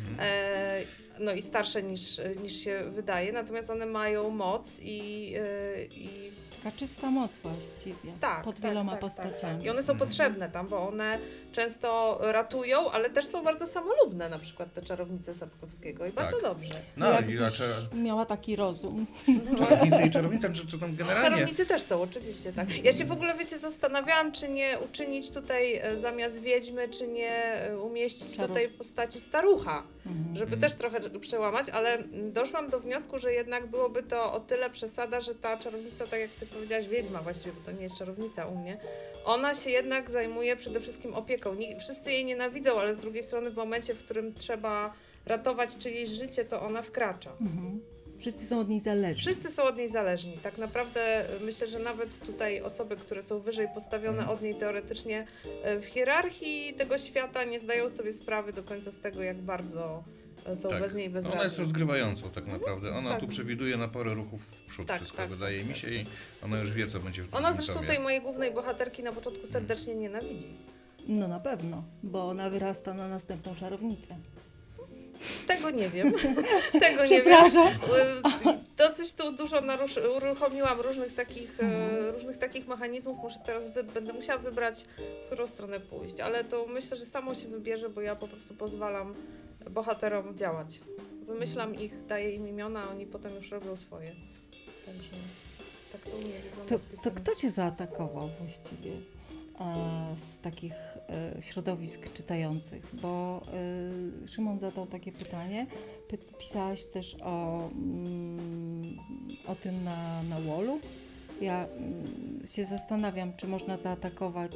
No i starsze niż się wydaje, natomiast one mają moc i Taka czysta moc właściwie, pod wieloma postaciami. Tak. I one są potrzebne tam, bo one często ratują, ale też są bardzo samolubne, na przykład te czarownice Sapkowskiego i bardzo dobrze. No i Jakbyś miała taki rozum. czarownice i czarownice, czy tam generalnie... Czarownicy też są, oczywiście, tak. Ja się w ogóle, wiecie, zastanawiałam, czy nie uczynić tutaj zamiast wiedźmy, czy nie umieścić tutaj postaci starucha, żeby też trochę przełamać, ale doszłam do wniosku, że jednak byłoby to o tyle przesada, że ta czarownica, tak jak ty powiedziałaś, wiedźma właściwie, bo to nie jest czarownica u mnie, ona się jednak zajmuje przede wszystkim opieką. Wszyscy jej nienawidzą, ale z drugiej strony w momencie, w którym trzeba ratować czyjeś życie, to ona wkracza. Wszyscy są od niej zależni. Wszyscy są od niej zależni. Tak naprawdę myślę, że nawet tutaj osoby, które są wyżej postawione od niej teoretycznie w hierarchii tego świata, nie zdają sobie sprawy do końca z tego, jak bardzo są bez niej bezradni. Ona jest rozgrywającą tak naprawdę. Ona tak. tu przewiduje na parę ruchów w przód wszystko, wydaje mi się, i ona już wie, co będzie w drugim Ona zresztą tomie. tej mojej głównej bohaterki na początku serdecznie nienawidzi. No na pewno, bo ona wyrasta na następną czarownicę. Tego nie wiem. Tego nie wiem. Przepraszam. Dosyć tu dużo uruchomiłam różnych takich mechanizmów. Może teraz będę musiała wybrać, w którą stronę pójść. Ale to myślę, że samo się wybierze, bo ja po prostu pozwalam bohaterom działać. Wymyślam ich, daję im imiona, a oni potem już robią swoje. Także tak to u mnie wygląda. To kto cię zaatakował właściwie z takich środowisk czytających? Bo Szymon zadał takie pytanie. Pisałaś też o tym na Wallu. Ja się zastanawiam, czy można zaatakować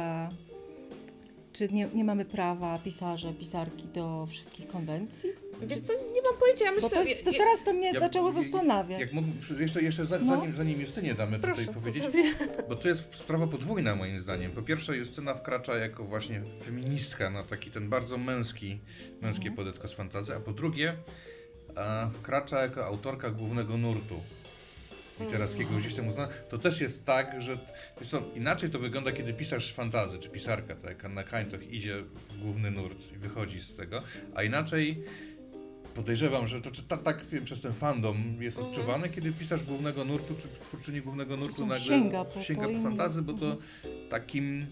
czy nie mamy prawa pisarki do wszystkich konwencji? Wiesz co, nie mam pojęcia, ja myślę... Bo teraz to mnie zaczęło zastanawiać. Jak mógłbym, jeszcze zanim Justynie damy tutaj powiedzieć, bo to jest sprawa podwójna moim zdaniem. Po pierwsze, Justyna wkracza jako właśnie feministka na taki ten bardzo męskie podetko z fantasy, a po drugie wkracza jako autorka głównego nurtu literackiego gdzieś tam uznana. To też jest tak, że inaczej to wygląda, kiedy pisarz fantasy, czy pisarka, tak jak Anna Kańtoch idzie w główny nurt i wychodzi z tego, a inaczej podejrzewam, że to tak wiem, przez ten fandom jest odczuwane, kiedy pisarz głównego nurtu, czy twórczyni głównego nurtu nagle sięga po fantasy, bo to takim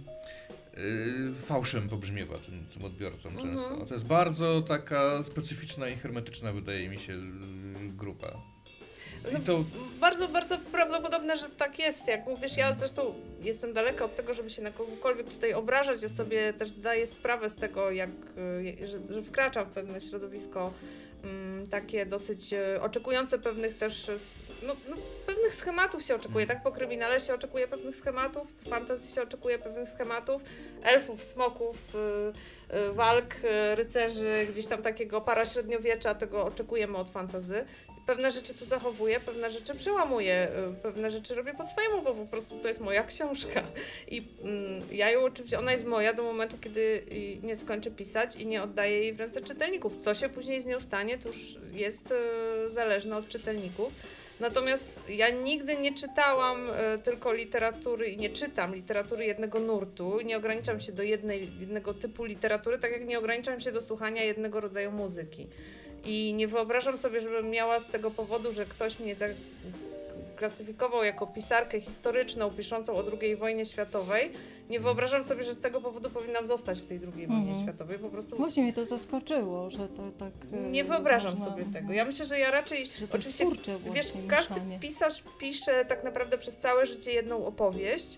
fałszem pobrzmiewa tym odbiorcom często. To jest bardzo taka specyficzna i hermetyczna, wydaje mi się, grupa. No, bardzo, bardzo prawdopodobne, że tak jest. Jak mówisz, ja zresztą jestem daleka od tego, żeby się na kogokolwiek tutaj obrażać. Ja sobie też zdaję sprawę z tego, że wkraczam w pewne środowisko takie dosyć oczekujące pewnych też, pewnych schematów się oczekuje, tak? Po kryminale się oczekuje pewnych schematów, po fantasy się oczekuje pewnych schematów, elfów, smoków, walk, rycerzy, gdzieś tam takiego paraśredniowiecza, tego oczekujemy od fantasy. Pewne rzeczy tu zachowuję, pewne rzeczy przełamuję, pewne rzeczy robię po swojemu, bo po prostu to jest moja książka. I ja ją oczywiście, ona jest moja do momentu, kiedy nie skończę pisać i nie oddaję jej w ręce czytelników. Co się później z nią stanie, to już jest zależne od czytelników. Natomiast ja nigdy nie czytałam tylko literatury i nie czytam literatury jednego nurtu, nie ograniczam się do jednego typu literatury, tak jak nie ograniczam się do słuchania jednego rodzaju muzyki. I nie wyobrażam sobie, żebym miała z tego powodu, że ktoś mnie klasyfikował jako pisarkę historyczną, piszącą o II wojnie światowej. Nie wyobrażam sobie, że z tego powodu powinnam zostać w tej II wojnie światowej. Po prostu... Właśnie mnie to zaskoczyło, że to tak... Nie wyobrażam sobie tego. Ja myślę, że ja raczej... Oczywiście, wiesz, każdy pisarz pisze tak naprawdę przez całe życie jedną opowieść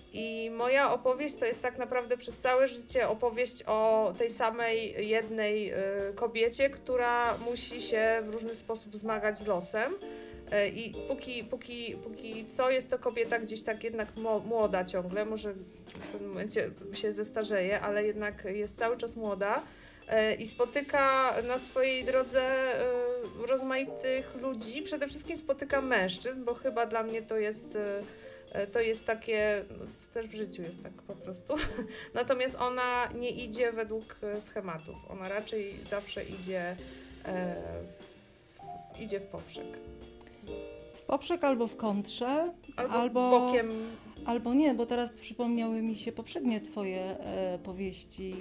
I moja opowieść to jest tak naprawdę przez całe życie opowieść o tej samej jednej kobiecie, która musi się w różny sposób zmagać z losem. I póki co jest to kobieta gdzieś tak jednak młoda ciągle, może w pewnym momencie się zestarzeje, ale jednak jest cały czas młoda i spotyka na swojej drodze rozmaitych ludzi. Przede wszystkim spotyka mężczyzn, bo chyba dla mnie to jest takie, no, też w życiu jest tak po prostu. Natomiast ona nie idzie według schematów. Ona raczej zawsze idzie w poprzek. W poprzek albo w kontrze, albo bokiem. Albo nie, bo teraz przypomniały mi się poprzednie twoje powieści.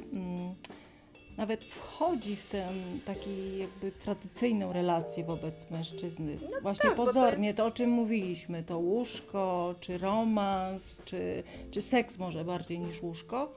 Nawet wchodzi w tę taki jakby tradycyjną relację wobec mężczyzny. No właśnie tak, pozornie, to o czym mówiliśmy, to łóżko, czy romans, czy seks może bardziej niż łóżko.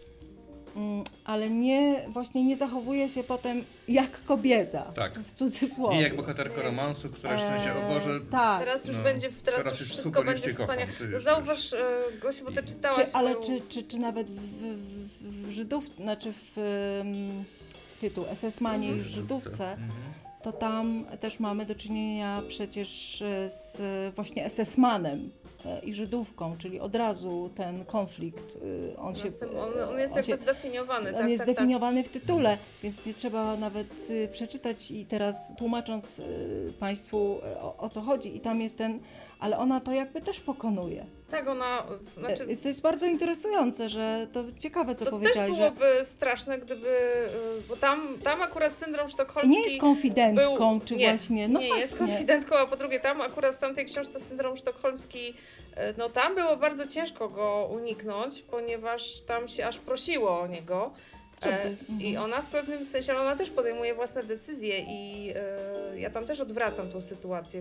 Ale właśnie nie zachowuje się potem jak kobieta, tak. w cudzysłowie. Nie jak bohaterka romansu, która się o Boże... Tak. Teraz już będzie, teraz już wszystko będzie wspaniale. Zauważ, Gosiu, bo ty czytałaś czy nawet w Żydówce, znaczy w tytuł SS-manie i Żydówce, to tam też mamy do czynienia przecież z właśnie SS-manem i Żydówką, czyli od razu ten konflikt, on jest jakby zdefiniowany. On jest zdefiniowany w tytule, więc nie trzeba nawet przeczytać i teraz tłumacząc Państwu o co chodzi i tam jest ale ona to jakby też pokonuje. Tak, ona... To jest bardzo interesujące, że to ciekawe, co powiedziałaś. To też byłoby straszne, gdyby... Bo tam akurat syndrom sztokholmski... Nie jest konfidentką, czy właśnie... No nie właśnie. jest konfidentką, a po drugie tam akurat w tamtej książce syndrom sztokholmski, no tam było bardzo ciężko go uniknąć, ponieważ tam się aż prosiło o niego. I ona w pewnym sensie, ale ona też podejmuje własne decyzje i ja tam też odwracam tą sytuację,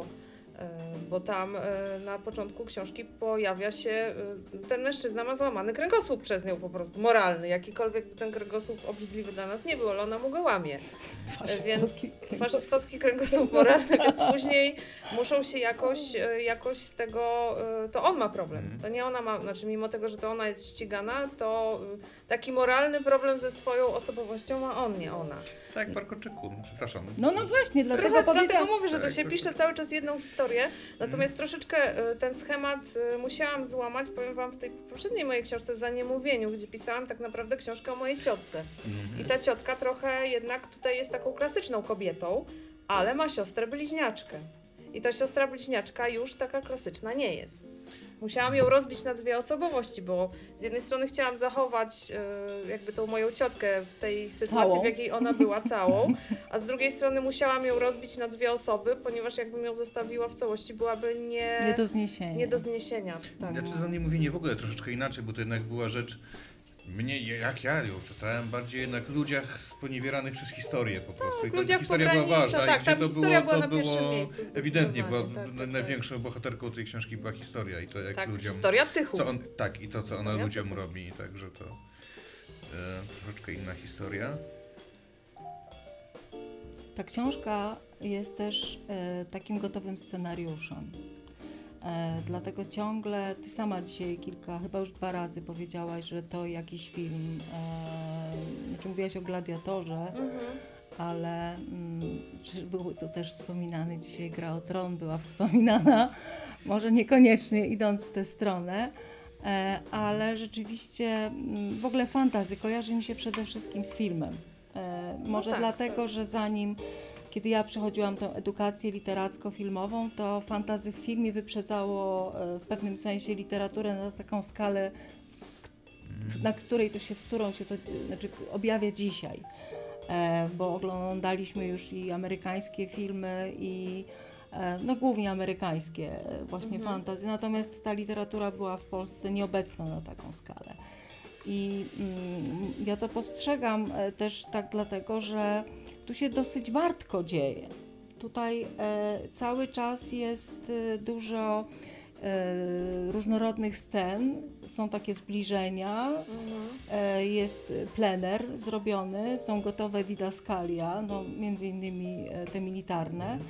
bo tam na początku książki pojawia się, ten mężczyzna ma złamany kręgosłup przez nią po prostu, moralny, jakikolwiek ten kręgosłup obrzydliwy dla nas nie był, ale ona mu go łamie. Faszystowski kręgosłup moralny, więc później muszą się jakoś z tego, to on ma problem, to nie ona ma, znaczy mimo tego, że to ona jest ścigana, to taki moralny problem ze swoją osobowością ma on, nie ona. Tak, w Warkoczyku, przepraszam. No właśnie, dlatego mówię, że to się pisze cały czas jedną historię, natomiast troszeczkę ten schemat musiałam złamać, powiem wam, w tej poprzedniej mojej książce w Zaniemówieniu, gdzie pisałam tak naprawdę książkę o mojej ciotce. I ta ciotka trochę jednak tutaj jest taką klasyczną kobietą, ale ma siostrę bliźniaczkę. I ta siostra bliźniaczka już taka klasyczna nie jest. Musiałam ją rozbić na dwie osobowości, bo z jednej strony chciałam zachować jakby tą moją ciotkę w tej sytuacji, w jakiej ona była całą, a z drugiej strony musiałam ją rozbić na dwie osoby, ponieważ jakbym ją zostawiła w całości, byłaby nie do zniesienia. Tak. Znaczy Zaniemówienie w ogóle troszeczkę inaczej, bo to jednak była rzecz jak ja ją czytałem, bardziej jednak ludziach sponiewieranych przez historię po prostu. Tak, I ta historia była ważna. Tak, i gdzie to historia była na było pierwszym miejscu. Ewidentnie, bo największą bohaterką tej książki była historia i to jak ludziom... historia Tychów. I to, co ona ludziom robi, także to troszeczkę inna historia. Ta książka jest też takim gotowym scenariuszem. Dlatego ciągle, ty sama dzisiaj chyba już 2 razy powiedziałaś, że to jakiś film, znaczy mówiłaś o Gladiatorze, ale był to też wspominany, dzisiaj Gra o Tron była wspominana, może niekoniecznie idąc w tę stronę, ale rzeczywiście w ogóle fantasy kojarzy mi się przede wszystkim z filmem. Może dlatego, że kiedy ja przechodziłam tę edukację literacko-filmową, to fantasy w filmie wyprzedzało w pewnym sensie literaturę na taką skalę, w którą się to objawia dzisiaj. Bo oglądaliśmy już i amerykańskie filmy i głównie amerykańskie właśnie fantasy, natomiast ta literatura była w Polsce nieobecna na taką skalę. I ja to postrzegam też tak dlatego, że tu się dosyć wartko dzieje. Tutaj cały czas jest dużo różnorodnych scen, są takie zbliżenia, jest plener zrobiony, są gotowe didaskalia, między innymi te militarne,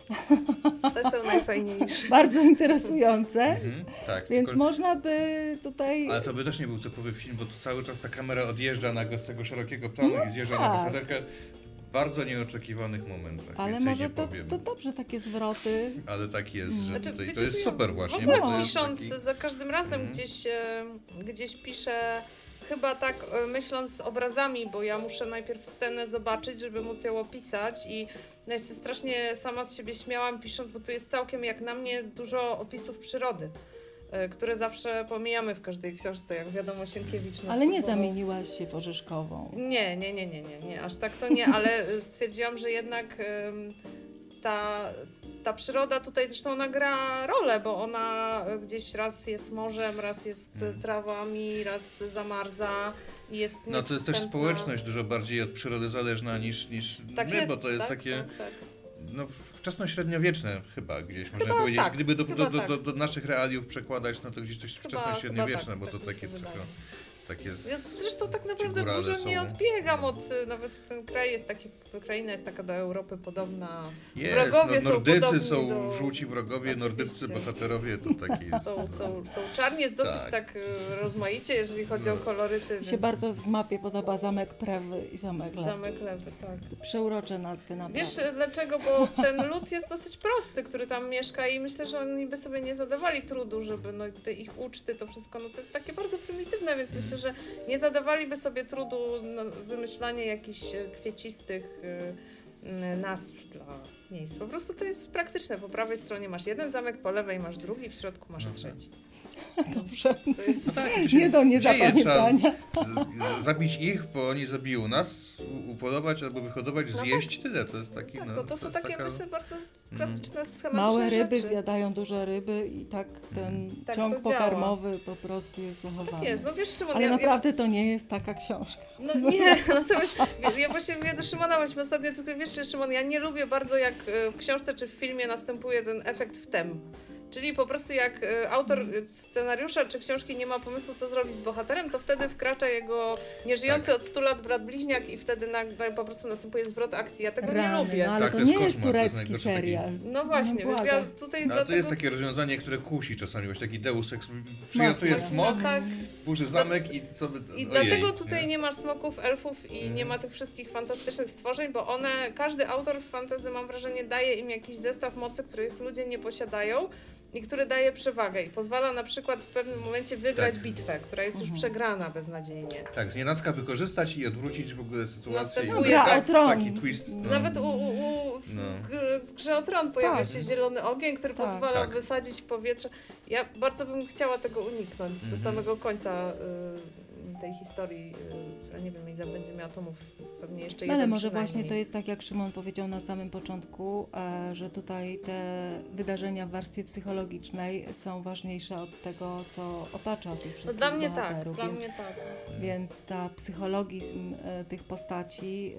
Te są najfajniejsze. Bardzo interesujące, Tak, więc tylko, można by tutaj... ale to by też nie był typowy film, bo tu cały czas ta kamera odjeżdża nagle z tego szerokiego planu i zjeżdża na tak. bohaterkę w bardzo nieoczekiwanych momentach. Ale więcej może nie to powiem. dobrze, takie zwroty. Ale tak jest, że Znaczy, tutaj, wiecie to jest co, super W właśnie. ogóle bo to jest pisząc, taki... za każdym razem gdzieś piszę, chyba tak myśląc obrazami, bo ja muszę najpierw scenę zobaczyć, żeby móc ją opisać i ja się strasznie sama z siebie śmiałam pisząc, bo tu jest całkiem jak na mnie dużo opisów przyrody, które zawsze pomijamy w każdej książce, jak wiadomo Sienkiewicz. Ale nie zamieniłaś się w Orzeszkową. Nie, aż tak to nie, ale stwierdziłam, że jednak ta przyroda tutaj zresztą ona gra rolę, bo ona gdzieś raz jest morzem, raz jest trawami, raz zamarza i jest No to jest też społeczność dużo bardziej od przyrody zależna niż tak my, jest, bo to jest tak, takie tak. no wczesnośredniowieczne chyba gdzieś można powiedzieć. tak, Gdyby tak. do naszych realiów przekładać, no to gdzieś coś wczesnośredniowieczne, tak, bo tak to mi się takie wydaje. tylko takie Ja zresztą tak naprawdę górale dużo są. nie odbiegam od, nawet ten kraj jest taki, kraina jest taka do Europy podobna. jest, Wrogowie są nordycy podobni są do... żółci wrogowie, Oczywiście. nordyccy bohaterowie to taki Są czarni, jest dosyć tak rozmaicie, jeżeli chodzi o koloryty. Mi się więc bardzo w mapie podoba Zamek Prewy i Zamek Lewy. Zamek Lewy, tak. Przeurocze nazwy naprawdę. Wiesz dlaczego? Bo ten lud jest dosyć prosty, który tam mieszka i myślę, że oni by sobie nie zadawali trudu, żeby te ich uczty, to wszystko, no to jest takie bardzo prymitywne, więc myślę, że nie zadawaliby sobie trudu wymyślanie jakichś kwiecistych nazw dla miejsc. Po prostu to jest praktyczne. Po prawej stronie masz jeden zamek, po lewej masz drugi, w środku masz trzeci. Dobrze. To jest... No tak, to się Nie do niezapamiętania. trzeba zabić ich, bo oni zabiją nas, upolować albo wyhodować, No zjeść, tyle. To jest taki, Tak, no, bo to są jest takie taka... myślę bardzo klasyczne, schematyczne Małe ryby rzeczy. zjadają duże ryby i tak ten Tak ciąg to działa. pokarmowy po prostu jest zachowany. Tak jest, no wiesz Szymon, Ale naprawdę to nie jest taka książka. No nie, natomiast ja właśnie mówię do Szymona, właśnie ostatnio tylko wiesz Szymon, ja nie lubię bardzo jak w książce czy w filmie następuje ten efekt wtem. Czyli po prostu jak autor scenariusza czy książki nie ma pomysłu, co zrobić z bohaterem, to wtedy wkracza jego nieżyjący od 100 lat brat bliźniak i wtedy po prostu następuje zwrot akcji. Ja tego nie lubię. No, ale Tak, to to nie jest jest koszmar, to jest turecki najgorszy taki- serial. No właśnie, No więc ja błagam. tutaj No, ale dlatego... to jest takie rozwiązanie, które kusi czasami, właśnie taki deus ex. Przylatuje No, smok, No tak. burzy zamek i co by... I ojej, dlatego tutaj nie masz smoków, elfów i nie ma tych wszystkich fantastycznych stworzeń, bo każdy autor w fantasy, mam wrażenie, daje im jakiś zestaw mocy, których ludzie nie posiadają i który daje przewagę i pozwala na przykład w pewnym momencie wygrać Tak. bitwę, która jest już przegrana beznadziejnie. Tak, znienacka wykorzystać i odwrócić w ogóle sytuację. Następuje Gra tak, o tron. Taki twist. No. Nawet No. w grze o tron pojawia Tak. się zielony ogień, który Tak. pozwala Tak. wysadzić w powietrze. Ja bardzo bym chciała tego uniknąć do samego końca tej historii, która nie wiem ile będzie miała tomów, pewnie jeszcze jeden Ale może przynajmniej. właśnie to jest tak, jak Szymon powiedział na samym początku, że tutaj te wydarzenia w warstwie psychologicznej są ważniejsze od tego, co otacza tych wszystkich No dla mnie tak, bohaterów. dla Więc mnie tak. Więc ta psychologizm tych postaci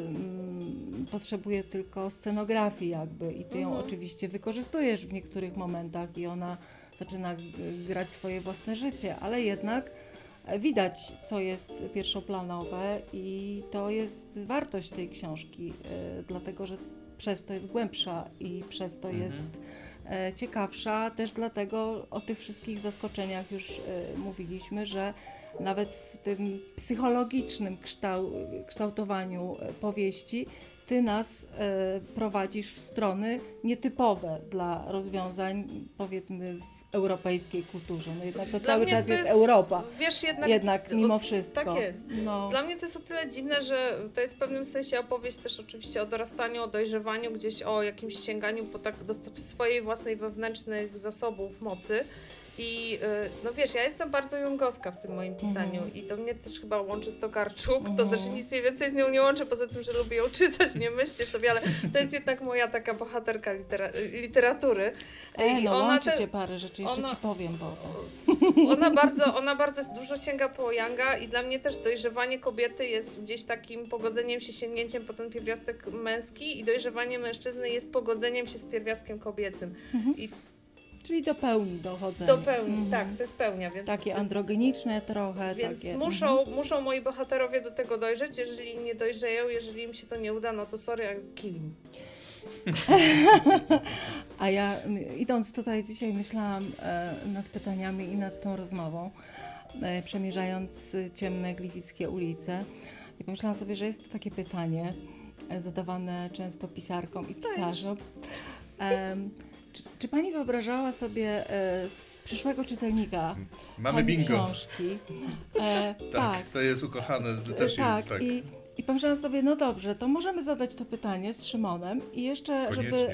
potrzebuje tylko scenografii jakby i ty ją oczywiście wykorzystujesz w niektórych momentach i ona zaczyna grać swoje własne życie, ale jednak widać, co jest pierwszoplanowe i to jest wartość tej książki, dlatego że przez to jest głębsza i przez to jest ciekawsza, też dlatego o tych wszystkich zaskoczeniach już mówiliśmy, że nawet w tym psychologicznym kształtowaniu powieści ty nas prowadzisz w strony nietypowe dla rozwiązań, powiedzmy, w europejskiej kulturze. No jednak to Dla cały mnie czas to jest Europa. Wiesz, Jednak mimo wszystko. Tak jest. No. Dla mnie to jest o tyle dziwne, że to jest w pewnym sensie opowieść też oczywiście o dorastaniu, o dojrzewaniu, gdzieś o jakimś sięganiu po tak do swojej własnej wewnętrznych zasobów mocy. I no wiesz, ja jestem bardzo jungowska w tym moim pisaniu i to mnie też chyba łączy z Tokarczuk, to znaczy nic mnie więcej z nią nie łączy, poza tym, że lubię ją czytać, nie myślcie sobie, ale to jest jednak moja taka bohaterka literatury. I no ona łączy cię parę rzeczy, jeszcze ci powiem potem. Ona bardzo dużo sięga po Younga i dla mnie też dojrzewanie kobiety jest gdzieś takim pogodzeniem się, sięgnięciem po ten pierwiastek męski i dojrzewanie mężczyzny jest pogodzeniem się z pierwiastkiem kobiecym. I Czyli do pełni dochodzenia. do pełni, tak, to jest pełnia. Więc, Takie androgeniczne trochę. Więc takie. muszą moi bohaterowie do tego dojrzeć, jeżeli nie dojrzeją, jeżeli im się to nie uda, no to sorry, kill him. A ja idąc tutaj dzisiaj myślałam nad pytaniami i nad tą rozmową, przemierzając ciemne gliwickie ulice i pomyślałam sobie, że jest to takie pytanie zadawane często pisarkom i pisarzom. Czy pani wyobrażała sobie przyszłego czytelnika Mamy bingo. książki? Tak, to jest ukochane, też tak, jest tak. I pomyślałam sobie, no dobrze, to możemy zadać to pytanie z Szymonem i jeszcze,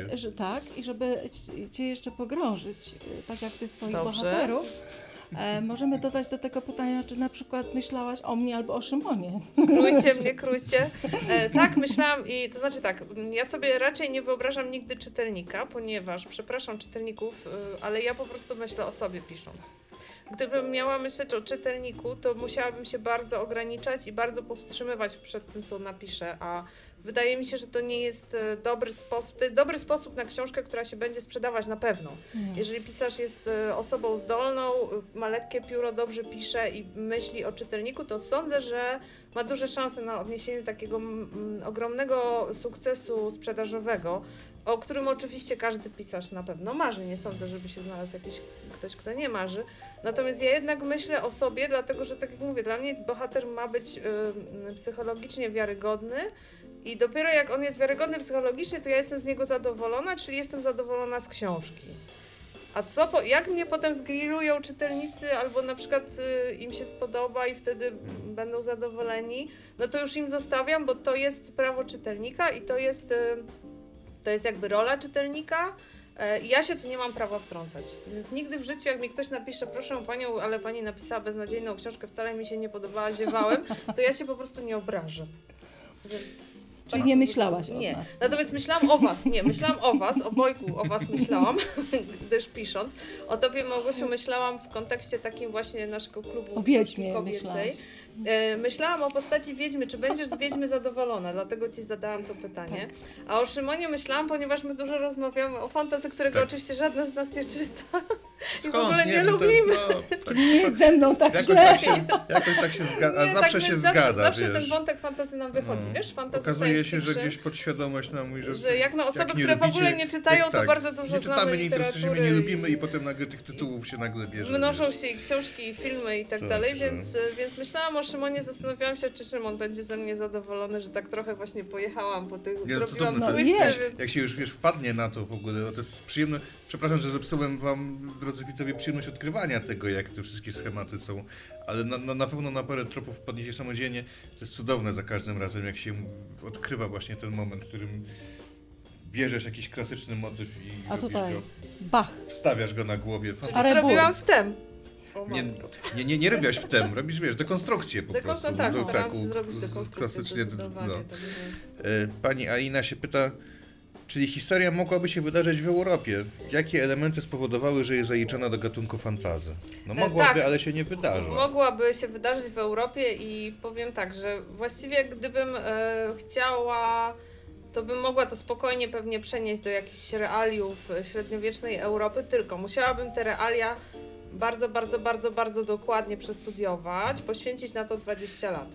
żeby cię jeszcze pogrążyć, tak jak ty swoich bohaterów. Możemy dodać do tego pytania, czy na przykład myślałaś o mnie albo o Szymonie. Krójcie. Tak, myślałam to znaczy tak, ja sobie raczej nie wyobrażam nigdy czytelnika, ponieważ, przepraszam czytelników, ale ja po prostu myślę o sobie pisząc. Gdybym miała myśleć o czytelniku, to musiałabym się bardzo ograniczać i bardzo powstrzymywać przed tym, co napiszę, a wydaje mi się, że to nie jest dobry sposób. To jest dobry sposób na książkę, która się będzie sprzedawać na pewno. Jeżeli pisarz jest osobą zdolną, ma lekkie pióro, dobrze pisze i myśli o czytelniku, to sądzę, że ma duże szanse na odniesienie takiego ogromnego sukcesu sprzedażowego, o którym oczywiście każdy pisarz na pewno marzy. Nie sądzę, żeby się znalazł ktoś, kto nie marzy. Natomiast ja jednak myślę o sobie, dlatego że tak jak mówię, dla mnie bohater ma być psychologicznie wiarygodny i dopiero jak on jest wiarygodny psychologicznie, to ja jestem z niego zadowolona, czyli jestem zadowolona z książki. A jak mnie potem zgrillują czytelnicy, albo na przykład im się spodoba i wtedy będą zadowoleni, no to już im zostawiam, bo to jest prawo czytelnika i to jest jakby rola czytelnika. Ja się tu nie mam prawa wtrącać, więc nigdy w życiu, jak mi ktoś napisze, proszę panią, ale pani napisała beznadziejną książkę, wcale mi się nie podobała, ziewałem, to ja się po prostu nie obrażę. Więc czyli nie myślałaś o nas. Natomiast myślałam o was, myślałam o was, obojgu o was myślałam, gdyż pisząc. O tobie, Małgosiu, myślałam w kontekście takim właśnie naszego klubu o Wiedźmie kobiecej. Myślałam o postaci Wiedźmy, czy będziesz z Wiedźmy zadowolona, dlatego ci zadałam to pytanie. Tak. A o Szymonie myślałam, ponieważ my dużo rozmawiamy o fantasy, którego oczywiście żadna z nas nie czyta. I w ogóle nie lubimy. Nie jest ze mną tak źle. Jakoś tak się zgadza, a zawsze się zgadza. Zawsze ten wątek fantasy nam wychodzi, wiesz? Fantasy okazuje się, że gdzieś podświadomość nam mówi, że jak na osoby, które w ogóle nie czytają, to bardzo dużo znamy literatury. Nie lubimy i potem nagle tych tytułów się bierze. Mnożą się i książki, i filmy i tak dalej, więc myślałam o Szymonie, zastanawiałam się, czy Szymon będzie ze mnie zadowolony, że tak trochę właśnie pojechałam po tych, zrobiłam twisty, więc... Jak się już wpadnie na to w ogóle, to jest przyjemne. Przepraszam, że zepsułem wam, drodzy widzowie, przyjemność odkrywania tego, jak te wszystkie schematy są, ale na pewno na parę tropów wpadniecie samodzielnie. To jest cudowne za każdym razem, jak się odkrywa właśnie ten moment, w którym bierzesz jakiś klasyczny motyw i a tutaj go, Bach. Stawiasz go na głowie. Czyli zrobiłam wtem. Nie robiłaś wtem, robisz, dekonstrukcję po prostu. Tak, starałam się zrobić dekonstrukcję klasycznie. Pani Alina się pyta, czyli historia mogłaby się wydarzyć w Europie. Jakie elementy spowodowały, że jest zaliczona do gatunku fantasy? No mogłaby, tak, ale się nie wydarzyła. Mogłaby się wydarzyć w Europie i powiem tak, że właściwie gdybym chciała, to bym mogła to spokojnie pewnie przenieść do jakichś realiów średniowiecznej Europy, tylko musiałabym te realia bardzo, bardzo, bardzo, bardzo dokładnie przestudiować, poświęcić na to 20 lat.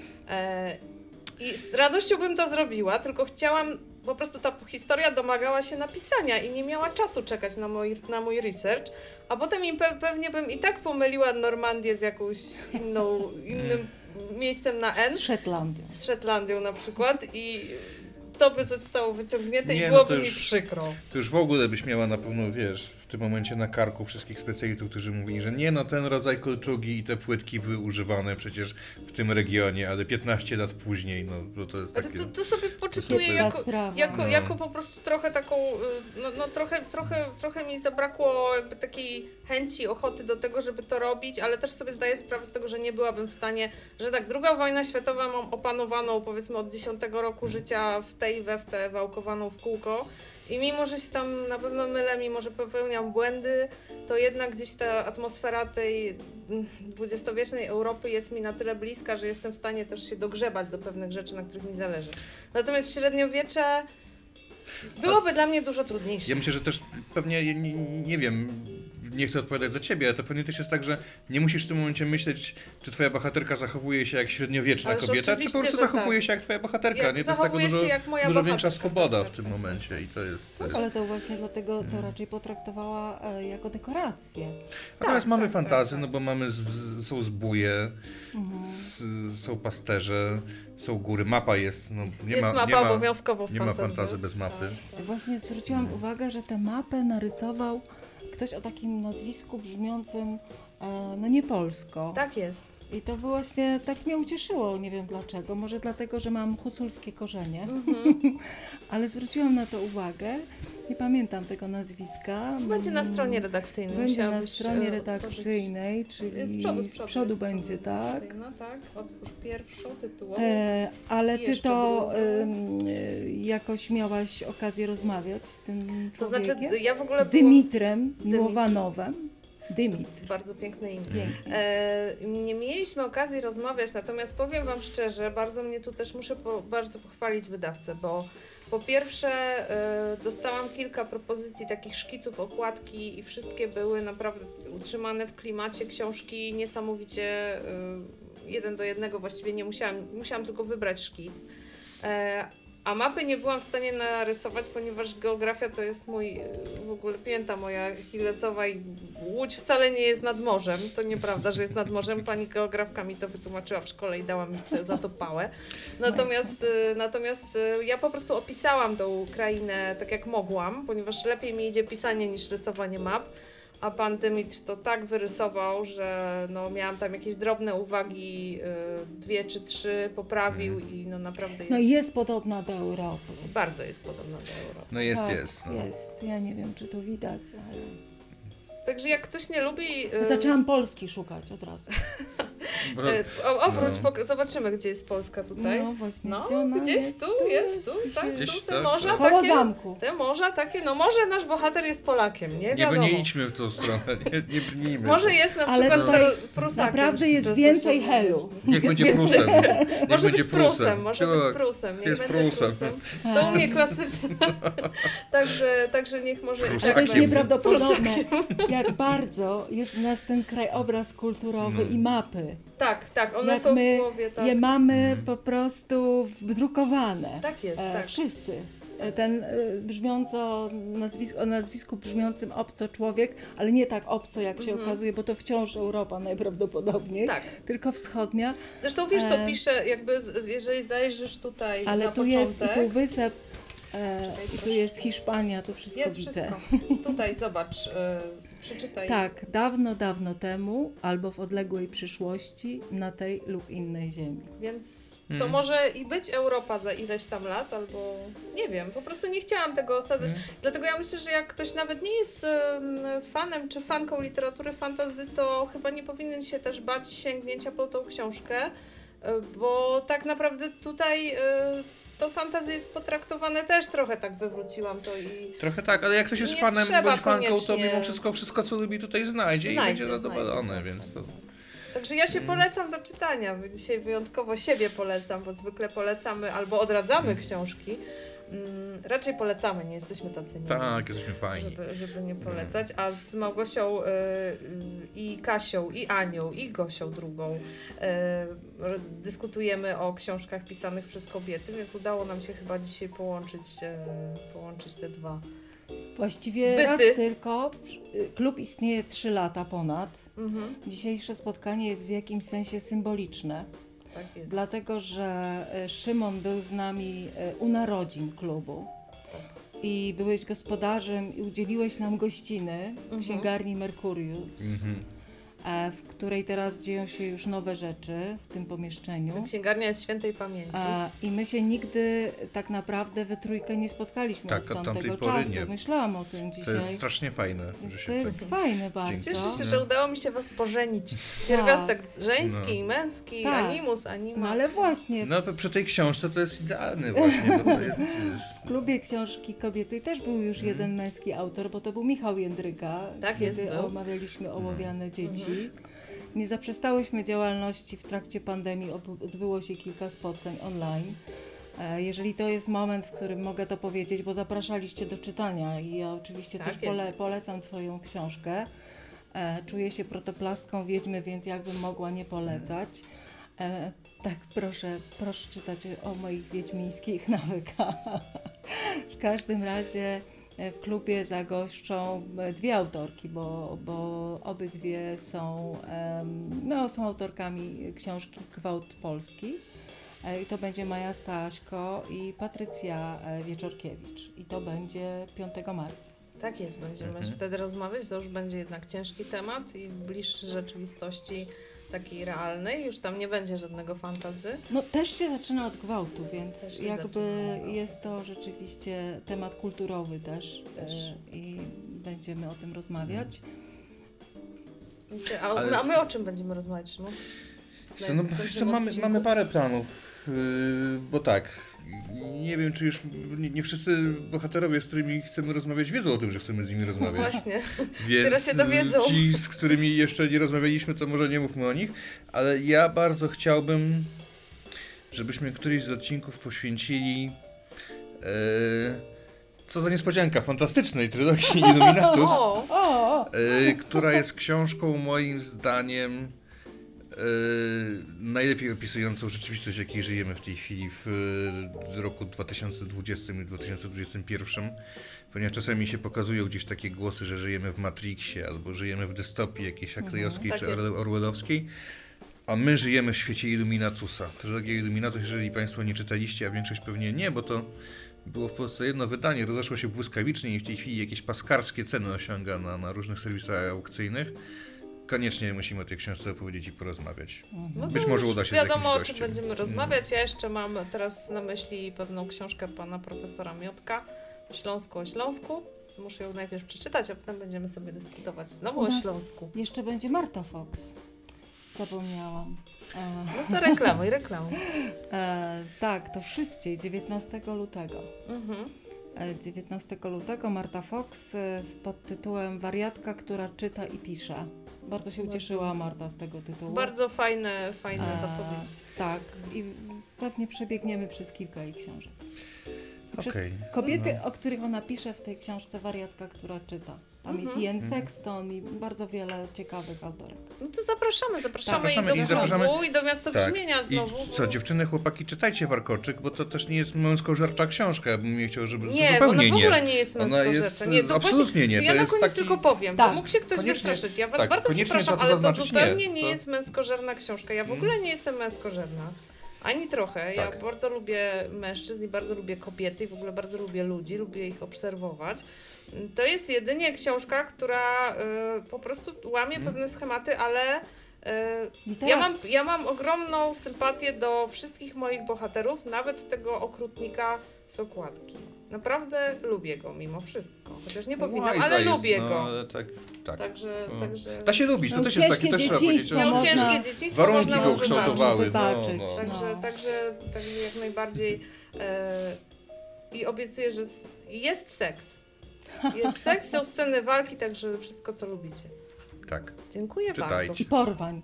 I z radością bym to zrobiła, tylko chciałam, po prostu ta historia domagała się napisania i nie miała czasu czekać na mój research, a potem pewnie bym i tak pomyliła Normandię z jakąś innym miejscem na N. Z Szetlandią na przykład i to by zostało wyciągnięte i byłoby mi przykro. To już w ogóle byś miała na pewno, w tym momencie na karku wszystkich specjalistów, którzy mówili, że nie, ten rodzaj kolczugi i te płytki były używane przecież w tym regionie, ale 15 lat później, bo to jest takie... To sobie poczytuję jako po prostu trochę taką, trochę mi zabrakło jakby takiej chęci, ochoty do tego, żeby to robić, ale też sobie zdaję sprawę z tego, że nie byłabym w stanie, że tak, II wojna światowa mam opanowaną powiedzmy od 10 roku życia w tej we w tę wałkowaną w kółko. I mimo, że się tam na pewno mylę, mimo, że popełniam błędy, to jednak gdzieś ta atmosfera tej dwudziestowiecznej Europy jest mi na tyle bliska, że jestem w stanie też się dogrzebać do pewnych rzeczy, na których mi zależy. Natomiast średniowiecze byłoby dla mnie dużo trudniejsze. Ja myślę, że też pewnie, nie wiem, nie chcę odpowiadać za ciebie, ale to pewnie też jest tak, że nie musisz w tym momencie myśleć, czy twoja bohaterka zachowuje się jak średniowieczna kobieta, czy po prostu zachowuje się jak twoja bohaterka. Nie? To jest taka dużo większa swoboda w tym momencie i to jest... Ale to właśnie dlatego to raczej potraktowała jako dekorację. A teraz mamy fantazy, no bo są zbóje, są pasterze, są góry, mapa jest. No, mapa obowiązkowo w nie ma fantazy bez mapy. Tak. Właśnie zwróciłam uwagę, że tę mapę narysował ktoś o takim nazwisku brzmiącym niepolsko. Tak jest. I to właśnie tak mnie ucieszyło, nie wiem dlaczego. Może dlatego, że mam huculskie korzenie, ale zwróciłam na to uwagę. Nie pamiętam tego nazwiska. Będzie na stronie redakcyjnej. Będzie na stronie redakcyjnej, czyli z przodu będzie, tak? No tak, otwórz pierwszą tytułową. Ale ty to jakoś miałaś okazję rozmawiać z tym człowiekiem? To znaczy, ja w ogóle... Z Dymitrem Miłowanowem. Dymitr. Bardzo piękne imię. Nie mieliśmy okazji rozmawiać, natomiast powiem wam szczerze, bardzo mnie tu też muszę bardzo pochwalić wydawcę, bo po pierwsze dostałam kilka propozycji takich szkiców, okładki i wszystkie były naprawdę utrzymane w klimacie książki niesamowicie 1 do 1, właściwie nie musiałam tylko wybrać szkic. A mapy nie byłam w stanie narysować, ponieważ geografia to jest w ogóle pięta moja achillesowa i Łódź wcale nie jest nad morzem. To nieprawda, że jest nad morzem. Pani geografka mi to wytłumaczyła w szkole i dała mi za to pałę. Natomiast ja po prostu opisałam tą krainę tak jak mogłam, ponieważ lepiej mi idzie pisanie niż rysowanie map. A pan Dymitr to tak wyrysował, że miałam tam jakieś drobne uwagi, 2 czy 3 poprawił i naprawdę jest... No jest podobna do Europy. Bardzo jest podobna do Europy. No jest, tak, jest. No. Jest. Ja nie wiem, czy to widać, ale... Także jak ktoś nie lubi... Zaczęłam Polski szukać od razu. Zobaczymy, gdzie jest Polska tutaj. No właśnie, gdzie ona gdzieś jest, tu jest, tak? Gdzieś Te tak, morza tak. Koło takie, zamku. Te morza takie, może nasz bohater jest Polakiem, nie wiadomo. Nie idźmy w tą stronę, nie brnijmy. Może jest na ale przykład Prusakiem. Naprawdę jest więcej helu. Niech będzie Prusem. Może być Prusem, niech będzie Prusem. To u mnie klasyczne. Także niech może... To jest nieprawdopodobne, jak bardzo jest w nas ten krajobraz kulturowy i mapy. Tak, one jak są my w głowie. Tak. je mamy po prostu wdrukowane. Tak jest, tak. Wszyscy. Ten o nazwisku brzmiącym obco człowiek, ale nie tak obco, jak się okazuje, bo to wciąż Europa najprawdopodobniej, tylko wschodnia. Zresztą wiesz, to pisze, jakby jeżeli zajrzysz tutaj ale na tu początek, jest i półwysep, i tu jest Hiszpania, tu wszystko jest widzę. Wszystko. Tutaj zobacz, przeczytaj. Tak, dawno, dawno temu, albo w odległej przyszłości, na tej lub innej ziemi. Więc to może i być Europa za ileś tam lat, albo nie wiem, po prostu nie chciałam tego osadzać. Dlatego ja myślę, że jak ktoś nawet nie jest fanem czy fanką literatury fantasy, to chyba nie powinien się też bać sięgnięcia po tą książkę, bo tak naprawdę tutaj... to fantasy jest potraktowane też trochę tak, wywróciłam to i... Trochę tak, ale jak ktoś jest fanem bądź fanką, to mimo wszystko co lubi tutaj znajdzie i będzie zadowolony, więc to... Także ja się polecam do czytania, dzisiaj wyjątkowo siebie polecam, bo zwykle polecamy albo odradzamy książki. Raczej polecamy, nie jesteśmy tacy nie. Tak, jesteśmy fajni. Żeby nie polecać, a z Małgosią i Kasią, i Anią, i Gosią drugą dyskutujemy o książkach pisanych przez kobiety, więc udało nam się chyba dzisiaj połączyć te dwa. Właściwie raz tylko. Klub istnieje 3 lata ponad. Dzisiejsze spotkanie jest w jakimś sensie symboliczne. Tak jest. Dlatego, że Szymon był z nami u narodzin klubu i byłeś gospodarzem i udzieliłeś nam gościny w księgarni Mercurius, w której teraz dzieją się już nowe rzeczy w tym pomieszczeniu. Księgarnia jest świętej pamięci. I my się nigdy tak naprawdę we trójkę nie spotkaliśmy od tamtego czasu. Nie. Myślałam o tym dzisiaj. To jest strasznie fajne. To jest fajne bardzo. Cieszę się, że udało mi się was pożenić. Pierwiastek żeński i męski, animus, anima. No ale właśnie. No przy tej książce to jest idealny właśnie. Bo to jest... W klubie książki kobiecej też był już jeden męski autor, bo to był Michał Jędryga, kiedy omawialiśmy Ołowiane dzieci. Nie zaprzestałyśmy działalności w trakcie pandemii, odbyło się kilka spotkań online. Jeżeli to jest moment, w którym mogę to powiedzieć, bo zapraszaliście do czytania i ja oczywiście też polecam Twoją książkę. Czuję się protoplastką wiedźmy, więc jakbym mogła nie polecać. Tak, proszę czytać o moich wiedźmińskich nawykach. W każdym razie w klubie zagoszczą dwie autorki, bo obydwie są autorkami książki Gwałt Polski. I to będzie Maja Staśko i Patrycja Wieczorkiewicz. I to będzie 5 marca. Tak jest, będziemy wtedy rozmawiać, to już będzie jednak ciężki temat i bliższy rzeczywistości takiej realnej, już tam nie będzie żadnego fantasy. No też się zaczyna od gwałtu, więc jakby jest to rzeczywiście temat kulturowy też. I będziemy o tym rozmawiać. A my o czym będziemy rozmawiać? Mamy parę planów, bo tak, nie wiem, czy już nie wszyscy bohaterowie, z którymi chcemy rozmawiać, wiedzą o tym, że chcemy z nimi rozmawiać. Właśnie, więc które się dowiedzą. Ci, z którymi jeszcze nie rozmawialiśmy, to może nie mówmy o nich, ale ja bardzo chciałbym, żebyśmy któryś z odcinków poświęcili co za niespodzianka, fantastycznej trylogii Illuminatus, która jest książką moim zdaniem najlepiej opisującą rzeczywistość, w jakiej żyjemy w tej chwili w roku 2020 i 2021, ponieważ czasami się pokazują gdzieś takie głosy, że żyjemy w Matrixie albo żyjemy w dystopii jakiejś aklejowskiej czy orwellowskiej, a my żyjemy w świecie Illuminatusa. Trylogia Illuminatus, jeżeli Państwo nie czytaliście, a większość pewnie nie, bo to było w Polsce jedno wydanie, rozeszło się błyskawicznie i w tej chwili jakieś paskarskie ceny osiąga na różnych serwisach aukcyjnych. Koniecznie musimy o tej książce opowiedzieć i porozmawiać. No być może uda się z jakimś wiadomo, o gościem. czym będziemy rozmawiać. Ja jeszcze mam teraz na myśli pewną książkę pana profesora Miotka, Śląsku o Śląsku. Muszę ją najpierw przeczytać, a potem będziemy sobie dyskutować znowu o Śląsku. Jeszcze będzie Marta Fox. Zapomniałam. No to reklamuj. Tak, to szybciej, 19 lutego. 19 lutego Marta Fox pod tytułem Wariatka, która czyta i pisze. Bardzo się ucieszyła Marta z tego tytułu. Bardzo fajne zapowiedź. Tak, i pewnie przebiegniemy przez kilka jej książek. Przez Okay. kobiety, o których ona pisze w tej książce Wariatka, która czyta. Tam jest Jen Sexton i bardzo wiele ciekawych autorek. No to zapraszamy i do klubu, i do Miastobrzmienia znowu. I co, dziewczyny, chłopaki, czytajcie Warkoczyk, bo to też nie jest męskożercza książka. Ja bym nie chciał, żeby nie, zupełnie ona w ogóle nie jest męskożercza. Nie, to absolutnie nie. To ja na koniec tylko powiem, bo mógł się ktoś koniecznie, wystraszyć. Ja was bardzo przepraszam, ale to zupełnie nie jest męskożerna książka. Ja w ogóle nie jestem męskożerna. Ani trochę. Ja bardzo lubię mężczyzn i bardzo lubię kobiety i w ogóle bardzo lubię ludzi, lubię ich obserwować. To jest jedynie książka, która po prostu łamie pewne schematy, ale ja mam ogromną sympatię do wszystkich moich bohaterów, nawet tego okrutnika z okładki. Naprawdę lubię go mimo wszystko. Chociaż nie powinnam, ale lubię go. Tak. Także... Da się lubić, to też jest taki, też trzeba powiedzieć. Ciężkie dzieciństwo warunki można go kształtowały. Także jak najbardziej i obiecuję, że jest seks. Jest seks, są sceny walki, także wszystko co lubicie. Tak. Dziękuję bardzo. I porwań.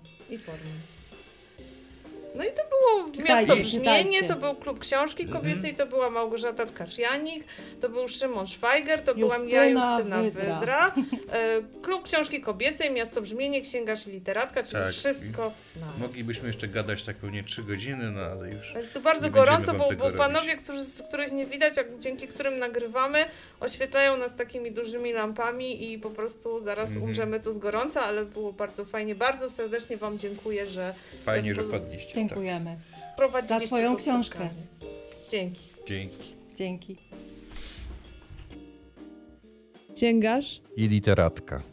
No i to było Miastobrzmienie, to był Klub Książki Kobiecej, to była Małgorzata Tkacz-Janik, to był Szymon Szwajger, to byłam ja, Justyna Wydra. Klub Książki Kobiecej, Miastobrzmienie, księgarz i literatka, czyli wszystko naraz. Moglibyśmy jeszcze gadać tak pewnie 3 godziny, no ale już jest tu bardzo gorąco, bo panowie, z których nie widać, dzięki którym nagrywamy, oświetlają nas takimi dużymi lampami i po prostu zaraz umrzemy tu z gorąca, ale było bardzo fajnie. Bardzo serdecznie wam dziękuję, że... Fajnie, że wpadliście. Dziękujemy. Prowadziliście za twoją książkę. Dzięki. Księgarz i literatka.